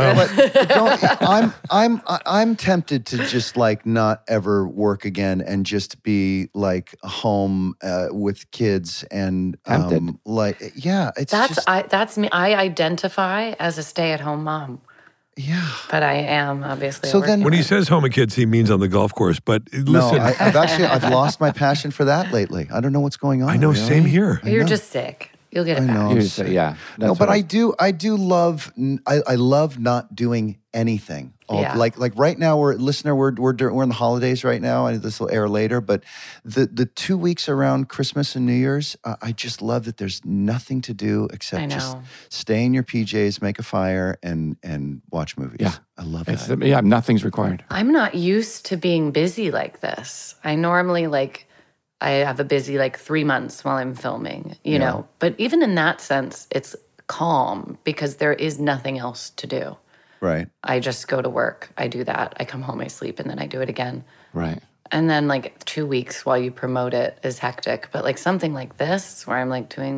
landed. I'm tempted to just like not ever work again and just be like home with kids and Tempted. like yeah, it's That's just, that's me. I identify as a stay-at-home mom, yeah. but I am obviously. So a working then- When he says home of kids, he means on the golf course. But No, listen, I've lost my passion for that lately. I don't know what's going on. I know, really. same here. You're just sick. You'll get it I back. know. You I'm just say, sick. yeah. No, that's but what I do love I love not doing anything. Yeah. Like right now we're in the holidays right now, and this will air later. But the 2 weeks around Christmas and New Year's, I just love that there's nothing to do I except just know. stay in your PJs, make a fire, and watch movies. Yeah. I love It's that. yeah, nothing's required. I'm not used to being busy like this. I normally I have a busy 3 months while I'm filming, you know. But even in that sense, it's calm because there is nothing else to do. Right. I just go to work. I do that. I come home, I sleep, and then I do it again. Right. And then 2 weeks while you promote it is hectic. But something like this where I'm doing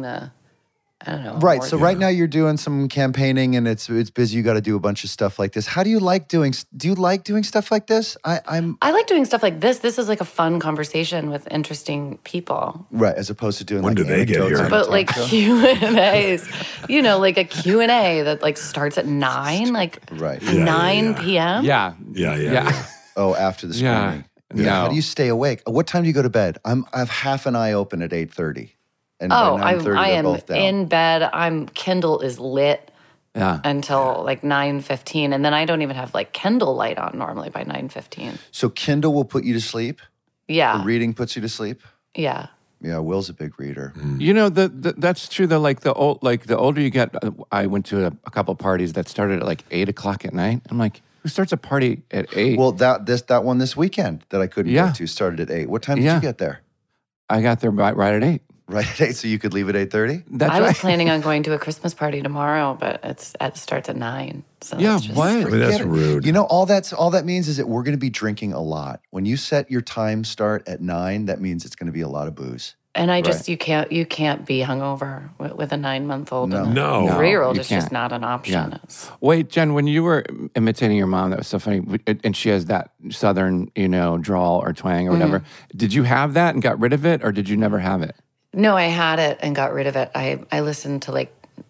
I don't know. Right. more- So right now you're doing some campaigning and it's busy. You got to do a bunch of stuff like this. How do you like doing? Do you like doing stuff like this? I like doing stuff like this. This is a fun conversation with interesting people. Right, as opposed to doing When like do they get anecdotes here? on But a talk show. Q&As, a Q&A that starts at 9, Right. 9 p.m. Yeah. Yeah. Oh, after the Yeah. screening. No. How do you stay awake? What time do you go to bed? I have half an eye open at 8:30, and Oh, by 9:30 I they're am both down. in bed. Kindle is lit Yeah. until 9:15, and then I don't even have Kindle light on normally by 9:15. So Kindle will put you to sleep. Yeah, Reading puts you to sleep. yeah. Yeah, Will's a big reader. You know, that's true though. The older you get, I went to a couple parties that started at 8 o'clock at night. I'm like, who starts a party at 8? Well, that one this weekend that I couldn't Yeah. go to started at 8. What time did Yeah. you get there? I got there right at 8. Right at 8, so you could leave at 8:30. That's I was right. planning on going to a Christmas party tomorrow, but it starts at 9. So Yeah, it's just, what? I mean, that's Get it. rude. You know, all that means is that we're going to be drinking a lot. When you set your time start at 9, that means it's going to be a lot of booze. And I just you can't be hungover with a 9-month-old. No. and No. a 3-year-old. you It's just can't. not an option. Yeah. It's- Wait, Jen, when you were imitating your mom, that was so funny, and she has that southern, drawl or twang or whatever. Did you have that and got rid of it, or did you never have it? No, I had it and got rid of it. I listened to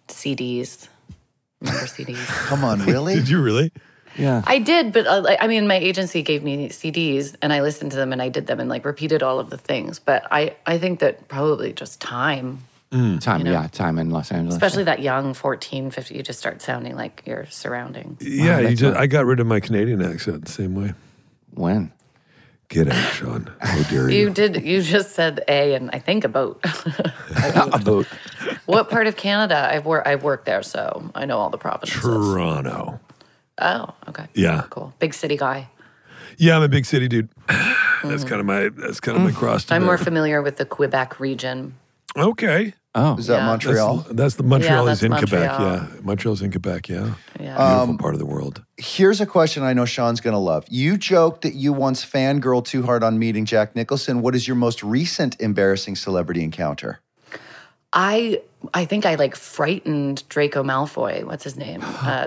CDs. Remember CDs? Come on, really? Did you really? Yeah. I did, but my agency gave me CDs and I listened to them and I did them and repeated all of the things. But I think that probably just time, Time in Los Angeles. especially that young 14, 15, you just start sounding like your surrounding. Yeah, that's I got rid of my Canadian accent the same way. When? Get out, Sean. How dare you? You just said a and I think a boat. A boat. What part of Canada? I've worked there, so I know all the provinces. Toronto. Oh, okay. Yeah. Cool. Big city guy. Yeah, I'm a big city dude. That's kind of my cross to I'm bear. more familiar with the Quebec region. Okay. Oh. Is that Yeah. Montreal? That's the Montreal Yeah, is that's in Quebec. Montreal. Yeah. Montreal's in Quebec. Yeah. Yeah. Beautiful part of the world. Here's a question I know Sean's going to love. You joked that you once fangirled too hard on meeting Jack Nicholson. What is your most recent embarrassing celebrity encounter? I think I frightened Draco Malfoy. What's his name?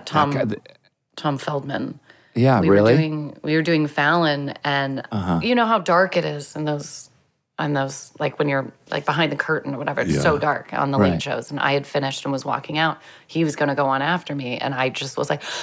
Tom Feldman. Yeah, We really? were doing Fallon, and you know how dark it is in those when you're behind the curtain or whatever. It's so dark on the Right. late shows. And I had finished and was walking out. He was going to go on after me, and I just was like,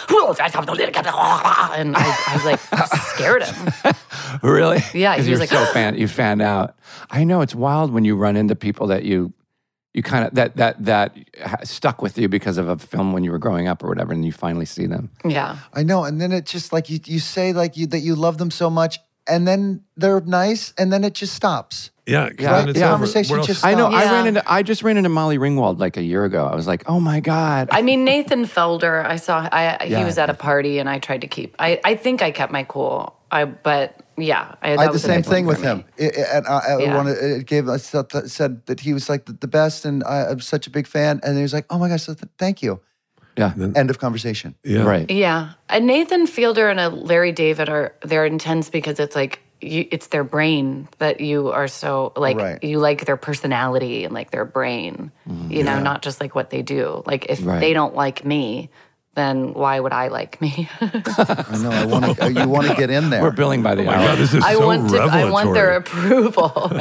and I scared him. Really? Yeah, Because he you're was so you fanned out. I know it's wild when you run into people that you kind of that stuck with you because of a film when you were growing up or whatever, and you finally see them. Yeah. I know. And then it just you say that you love them so much, and then they're nice, and then it just stops. Yeah, Yeah, then it's yeah. over. Conversation What else? just I know. Yeah. I just ran into Molly Ringwald like a year ago. I was like, oh my God. I mean, Nathan Felder, he Yeah. was at a party and I tried to keep, I think I kept my cool. But yeah. I had the same thing with him. And I Yeah. said that he was like the best, and I'm such a big fan. And he was like, "Oh my gosh, so thank you." Yeah. End of conversation. Yeah. Right. Yeah. A Nathan Fielder and a Larry David they're intense because it's like, it's their brain that you are so like, Right. you like their personality and like their brain, you know, not just like what they do. Like if Right. they don't like me, then why would I like me? I know. I want to. You want to get in there. We're billing by the My hour. God, this is I so want their revelatory. approval.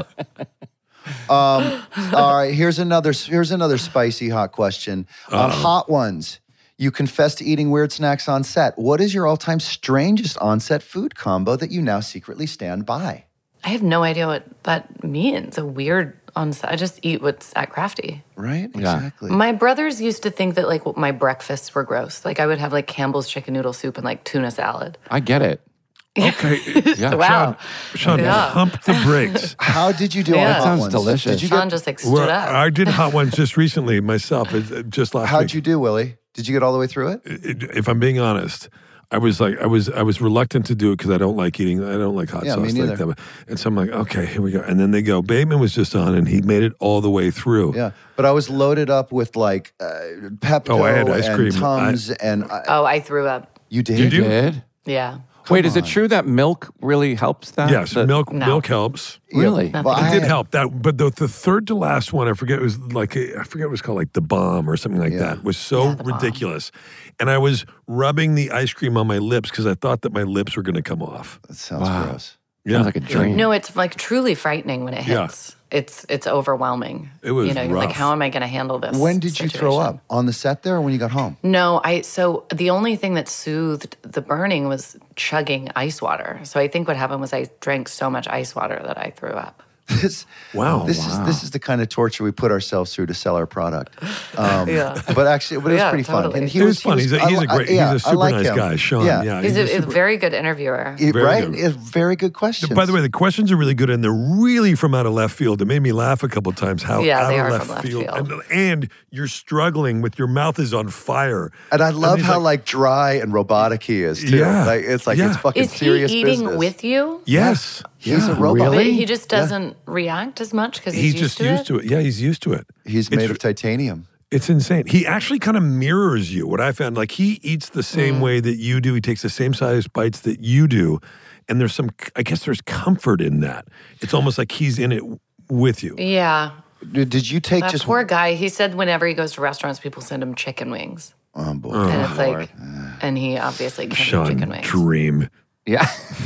All right. Here's another spicy hot question. On Hot Ones, you confess to eating weird snacks on set. What is your all-time strangest on-set food combo that you now secretly stand by? I have no idea what that means. A weird I just eat what's at Crafty. Right? Yeah. Exactly. My brothers used to think that like my breakfasts were gross. Like I would have like Campbell's chicken noodle soup and like tuna salad. I get it. Okay. Yeah. Wow. Sean, Yeah. pump the brakes. How did you do Yeah. on That Hot sounds Ones? delicious. Did you Sean get? just like stood Well, up. I did hot ones just recently myself, just last How'd week. you do, Willie? Did you get all the way through it? If I'm being honest, I was reluctant to do it because I don't like hot Yeah, sauce me neither. like that. And so I'm like, okay, here we go. And then they go, Bateman was just on and he made it all the way through. Yeah, but I was loaded up with like Pepto Oh, I had ice and cream. Tums, and I threw up. you did. Did you? Did? Yeah. Wait, is it true that milk really helps that? Yes, The- milk helps. Really? Well, It I did had- help that, but the third to last one, I forget it was it was called like the bomb or something like Yeah. that. Was so The Bomb. ridiculous, and I was rubbing the ice cream on my lips because I thought that my lips were going to come off. That sounds Wow. gross. Yeah, Sounds like a dream. No, it's like truly frightening when it Yeah. hits. It's overwhelming. It was you know, you're like, rough. how am I going to handle this? When did you throw situation? up? On the set there, or when you got home? No, so the only thing that soothed the burning was chugging ice water. So I think what happened was I drank so much ice water that I threw up. This, Wow. This is the kind of torture we put ourselves through to sell our product. Yeah. But actually, it was Yeah, pretty fun. totally. And It was fun. He's a great, he's a super nice him. guy, Sean. Yeah. Yeah, He's a super- very good interviewer. Very Right? good. It's very good questions. By the way, the questions are really good, and they're really from out of left field. It made me laugh a couple times. How Yeah, out they of are left from left field, field. And you're struggling with your mouth is on fire. and I love he's how like dry and robotic he is too. Yeah. Like it's like Yeah. it's fucking Is he serious eating business. with you? Yes, He's a Yeah. robot. But Really? he just doesn't react as much because He's just used to it. Yeah, he's used to it. He's made of titanium. It's insane. He actually kind of mirrors you. What I found, like he eats the same way that you do. He takes the same size bites that you do, and there's there's comfort in that. It's almost like he's in it with you. Yeah. Did you take That just poor guy, he said whenever he goes to restaurants, people send him chicken wings. Oh boy. And it's like, and he obviously can't eat Sean, chicken wings. dream. Yeah.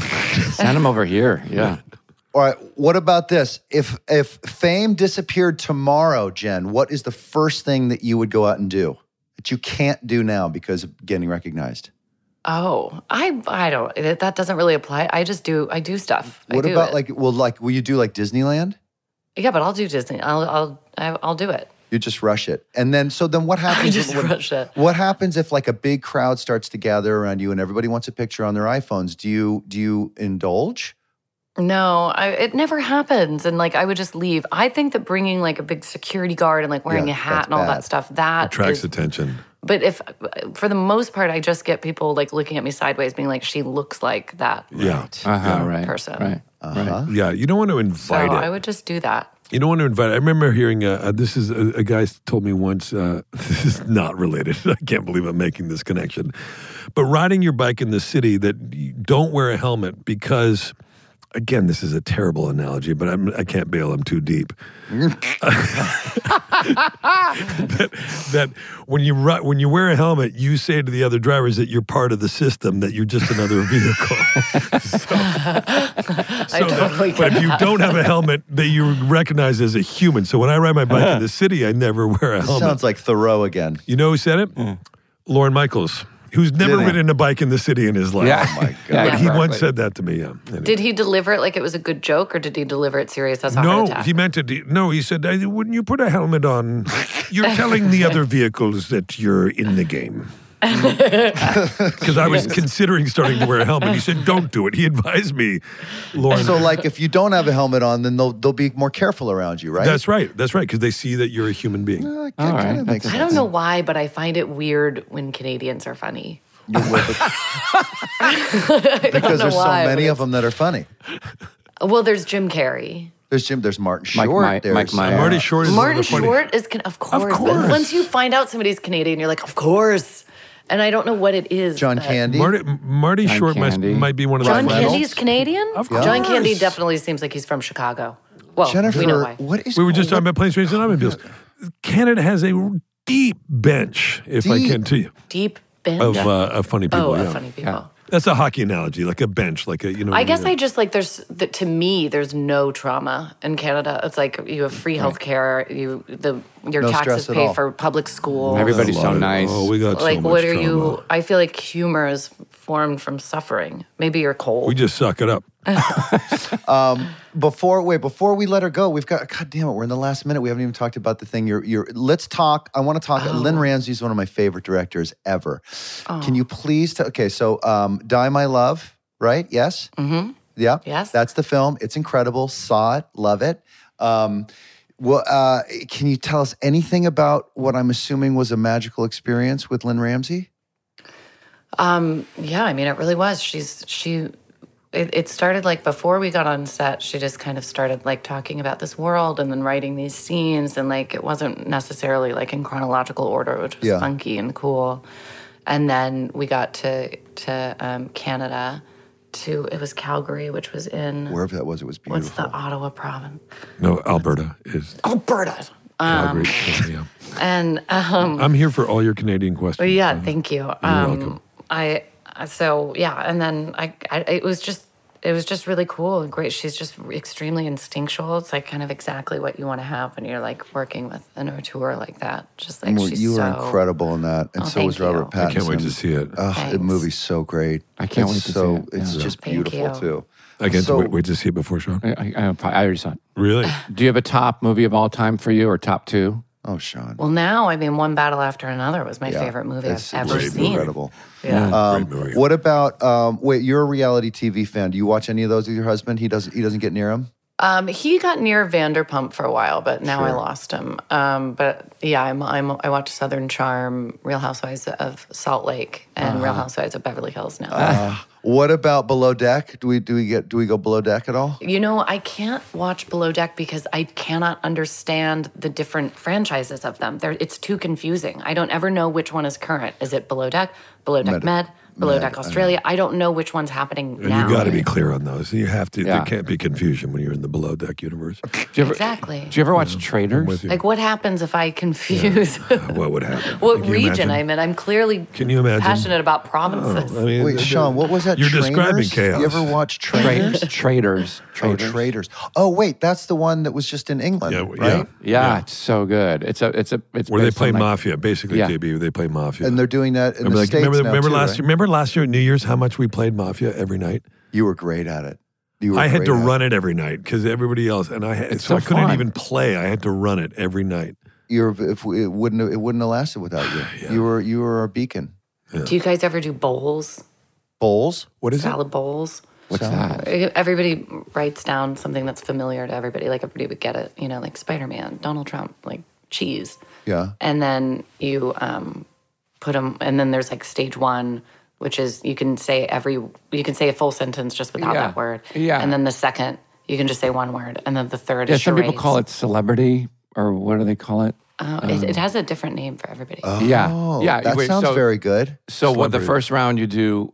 Send him over here. Yeah. All right. What about this? If fame disappeared tomorrow, Jen, what is the first thing that you would go out and do that you can't do now because of getting recognized? Oh, I don't, that doesn't really apply. I do stuff. What I do about it. will you do like Disneyland? Yeah, but I'll do Disney. I'll do it. You just rush it. And then what happens? I just rush it. What happens if like a big crowd starts to gather around you and everybody wants a picture on their iPhones? Do you indulge? No, it never happens. And like, I would just leave. I think that bringing like a big security guard and like wearing Yeah, a hat that's and all bad. that stuff, that Attracts is, attention. but if, for the most part, I just get people like looking at me sideways being like, she looks like that Yeah. Right. person. Right. Uh-huh. Yeah. You don't want to So invite it. I would just do that. You don't want to invite. I remember hearing this is a guy told me once. This is not related. I can't believe I'm making this connection. But riding your bike in the city, that you don't wear a helmet because, again, this is a terrible analogy, but I can't bail. I'm too deep. that when you wear a helmet, you say to the other drivers that you're part of the system, that you're just another vehicle. But if you don't have a helmet, that you recognize as a human. So when I ride my bike in the city, I never wear a helmet. Sounds like Thoreau again. You know who said it? Lorne Michaels, who's never Did he? ridden a bike in the city in his life. Yeah. Oh my God. Yeah, But he exactly. once said that to me. Yeah. Anyway. Did he deliver it like it was a good joke or did he deliver it serious as a No, heart attack? he meant it. No, he said, "Wouldn't you put a helmet on? You're telling the other vehicles that you're in the game." Because I was considering starting to wear a helmet. He said, don't do it. He advised me, Lauren. So, like, if you don't have a helmet on, then they'll be more careful around you, right? That's right. That's right. Because they see that you're a human being. All right. Makes sense. I don't know why, but I find it weird when Canadians are funny. Because there's so many of them that are funny. Well, there's Jim Carrey. There's Martin Short. Mike Myers. Marty Short is Martin funny. Short is, of course. But once you find out somebody's Canadian, you're like, of course. And I don't know what it is. John Candy. Marty John Short Candy. might be one of John the Candy's Canadian? Of course. John Candy definitely seems like he's from Chicago. Well, Jennifer, we know why. what is? We were just talking about planes, trains, and automobiles. Canada has a deep bench, if I can tell you, Deep bench. of funny people. of yeah. funny people. Yeah. That's a hockey analogy, like a bench, like a, you know. I guess I just like to me there's no trauma in Canada. It's like you have free health care, your No taxes stress at pay all. for public school. Everybody's so nice. Oh, we got Like so much what are trauma. you I feel like humor is formed from suffering. Maybe you're cold. We just suck it up. Before we let her go, we've got. God damn it, we're in the last minute. We haven't even talked about the thing. Let's talk. I want to talk. Lynn Ramsey is one of my favorite directors ever. Can you please? Okay, so Die My Love, right? Yes. Mm-hmm. Yeah. Yes. That's the film. It's incredible. Saw it. Love it. Can you tell us anything about what I'm assuming was a magical experience with Lynn Ramsey? Yeah, I mean, it really was. It started like before we got on set, she just kind of started like talking about this world and then writing these scenes. And like, it wasn't necessarily like in chronological order, which was funky and cool. And then we got to Canada it was Calgary, which was in, Wherever that was, it was beautiful. what's the Ottawa province? No, Alberta is Alberta. Calgary. Yeah. And I'm here for all your Canadian questions. yeah, thank you. You're welcome. And then it was just really cool and great. She's just extremely instinctual. It's like kind of exactly what you want to have when you're like working with an auteur like that. Just like You were incredible in that, and so was thank you. Robert Pattinson. I can't wait to see it. The movie's so great. I can't wait to see it. It's Yeah. just Thank beautiful you. too. I can't So- wait to see it before Sean. I already saw it. Really? Do you have a top movie of all time for you or top two? Oh, Sean. Well, now, I mean, One Battle After Another was my Yeah. favorite movie It's I've ever great, seen. incredible. Yeah. Great movie. What about? Wait, you're a reality TV fan. Do you watch any of those with your husband? He doesn't get near him. He got near Vanderpump for a while, but now I Sure. lost him. But yeah, I watch Southern Charm, Real Housewives of Salt Lake, and Real Housewives of Beverly Hills now. What about Below Deck? Do we go Below Deck at all? You know, I can't watch Below Deck because I cannot understand the different franchises of them. It's too confusing. I don't ever know which one is current. Is it Below Deck, Below Deck Med, Below Deck Australia? I don't know which one's happening And now. you got to be clear on those. You have to. Yeah. There can't be confusion when you're in the below deck universe. Do you ever, Exactly. Do you ever watch I'm Traders? with you. Like, what happens if I confuse What would happen? what Can you region imagine? I'm in? I'm clearly Can you imagine? passionate about provinces. I mean, Wait, Sean, what was that? You're Trainers? describing chaos. You ever watch Trainers? Traders. Oh, Traders. Oh, wait, that's the one that was just in England, Yeah, right? Yeah, it's so good. It's where they based play on, like- mafia, basically. Yeah. KB, they play mafia. And they're doing that in remember, the States now, remember too, last right? year? Remember last year at New Year's how much we played mafia every night? You were great at it. I had to run it every night because everybody else, and It's so I so couldn't fun. even play. I had to run it every night. It wouldn't have lasted without you. You were our beacon. Do you guys ever do bowls? Bowls. What is Salad bowls? What's that? Everybody writes down something that's familiar to everybody. Like everybody would get it, you know, like Spider-Man, Donald Trump, like cheese. Yeah. And then you put them, and then there's like stage one, which is you can say a full sentence just without Yeah. that word. Yeah. And then the second, you can just say one word. And then the third Yeah, is some people charades. call it celebrity, or what do they call it? It has a different name for everybody. Yeah, Oh, yeah. That wait, sounds so, very good. So what the Celebrity. first round you do,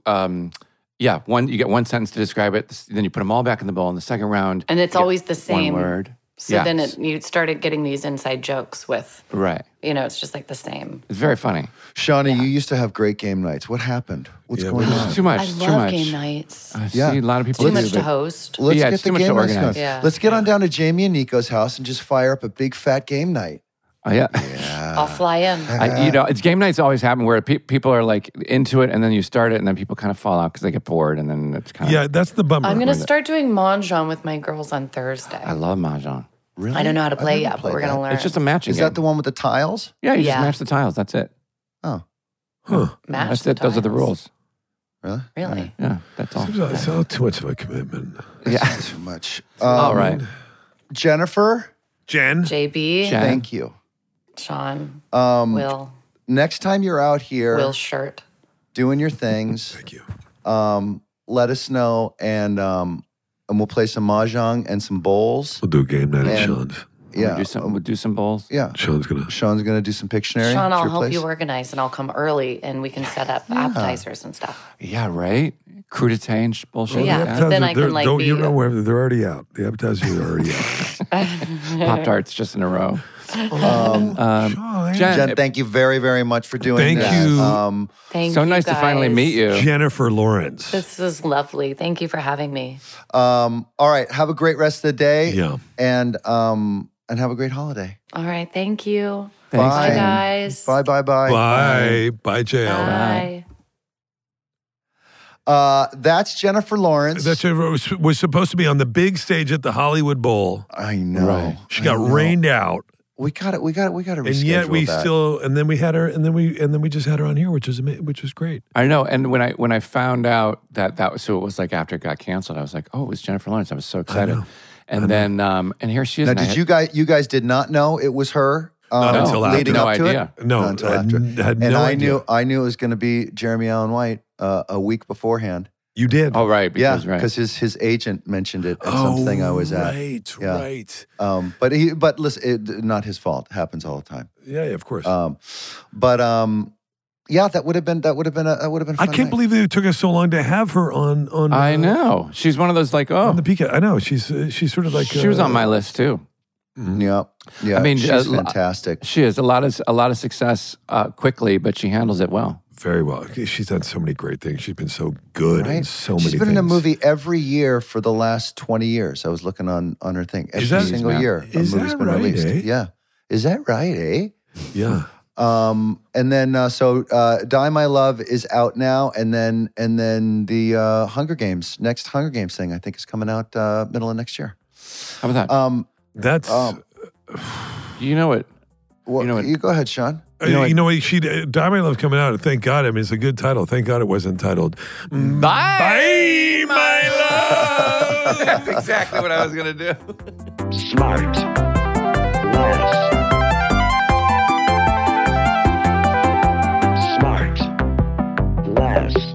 you get one sentence to describe it. Then you put them all back in the bowl. In the second round, And it's you get always the same. one word. So then Yes. you started getting these inside jokes with, Right. you know, it's just like the same. It's very funny. Shawnee, you used to have great game nights. What happened? What's Yeah, going we on? It's too much. I too love much. game nights. I Yeah. see a lot of people Too do, much to but- host. Let's Yeah, get it's the too much to game nights organize. going. Yeah. Let's get on down to Jamie and Nico's house and just fire up a big fat game night. Oh, yeah. I'll fly in. It's game nights always happen where people are like into it, and then you start it, and then people kind of fall out because they get bored, and then it's kind of. Yeah, that's the bummer. I'm going to start doing Mahjong with my girls on Thursday. I love mahjong. Really? I don't know how to I've play never yet, but played we're going to that. learn. It's just a matching Is game. that the one with the tiles? Yeah, you just Yeah. match the tiles. That's it. Oh. Mash That's the it. Those are the tiles. rules. Really? Really? Yeah, that's all. It's all too much of a commitment. Yeah. Too much. All right. Jennifer, Jen? JB, Jen. thank you. Sean, Um, Will, Next time you're out here Will Shirt. doing your things, Thank you. let us know, and we'll play some mahjong and some bowls. We'll do a game night at And- Sean's. Yeah, We'll do some bowls. yeah. Sean's going to. Sean's gonna do some Pictionary. Sean, at I'll your help place. you organize and I'll come early and we can set up appetizers and stuff. Yeah, right? Crudité and bullshit. Yeah. like that. Then I can, like, don't, be- you know where they're already out. The appetizers are already out. Pop-Tarts just in a row. Sean. Jen, thank you very, very much for doing Thank this. you. Thank So you nice to finally guys. meet you. Jennifer Lawrence. This is lovely. Thank you for having me. All right, have a great rest of the day. Yeah. And have a great holiday. All right. Thank you. Thanks, Bye, Jen. guys. Bye, bye, bye. Bye. Bye, JL. Bye. That's Jennifer Lawrence. That was supposed to be on the big stage at the Hollywood Bowl. I know. Right. She got rained out. We got to reschedule And yet we that. still, and then we had her, and then we just had her on here, which was great. I know. And when I found out that was, so it was like after it got canceled, I was like, oh, it was Jennifer Lawrence. I was so excited. know. And then, and here she is. Now, and I did had- you guys did not know it was her? Not until after. leading No up to idea. it. No, Not until I after. had And no I idea. knew it was going to be Jeremy Allen White a week beforehand. You did. Oh, right. Yeah, Because, right. because his agent mentioned it at something I was at. Right, Yeah. right. But listen, not his fault. It happens all the time. Yeah, of course. Yeah, that would have been a I fun can't night. believe it took us so long to have her on. I know. She's one of those like, oh, On the PK. I know she's sort of like she was on my list too. Yeah, yeah. I mean, she's fantastic. She is a lot of success quickly, but she handles it well. very well. She's done so many great things. She's been so good in Right? so many She's been things. in a movie every year for the last 20 years. I was looking on her thing. Every that- single man. year a Is movie's that been right, released. eh? Yeah. Is that right, eh? Yeah. And then Die My Love is out now, and then the Hunger Games, next Hunger Games thing I think is coming out middle of next year. How about that? That's You know it. Well, You know what- you go ahead, Sean. you know what? She Die My Love coming out. Thank God. I mean, it's a good title. Thank God it wasn't titled Bye, My Love. That's exactly what I was gonna do. Smart. Less. Smart. Less.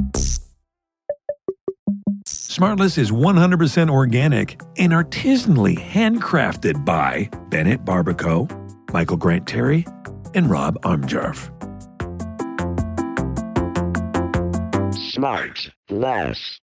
Smartless is 100% organic and artisanally handcrafted by Bennett Barbaco, Michael Grant Terry, and Rob Armjarf. Smart. Less.